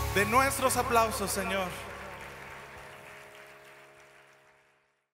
de nuestros aplausos, Señor.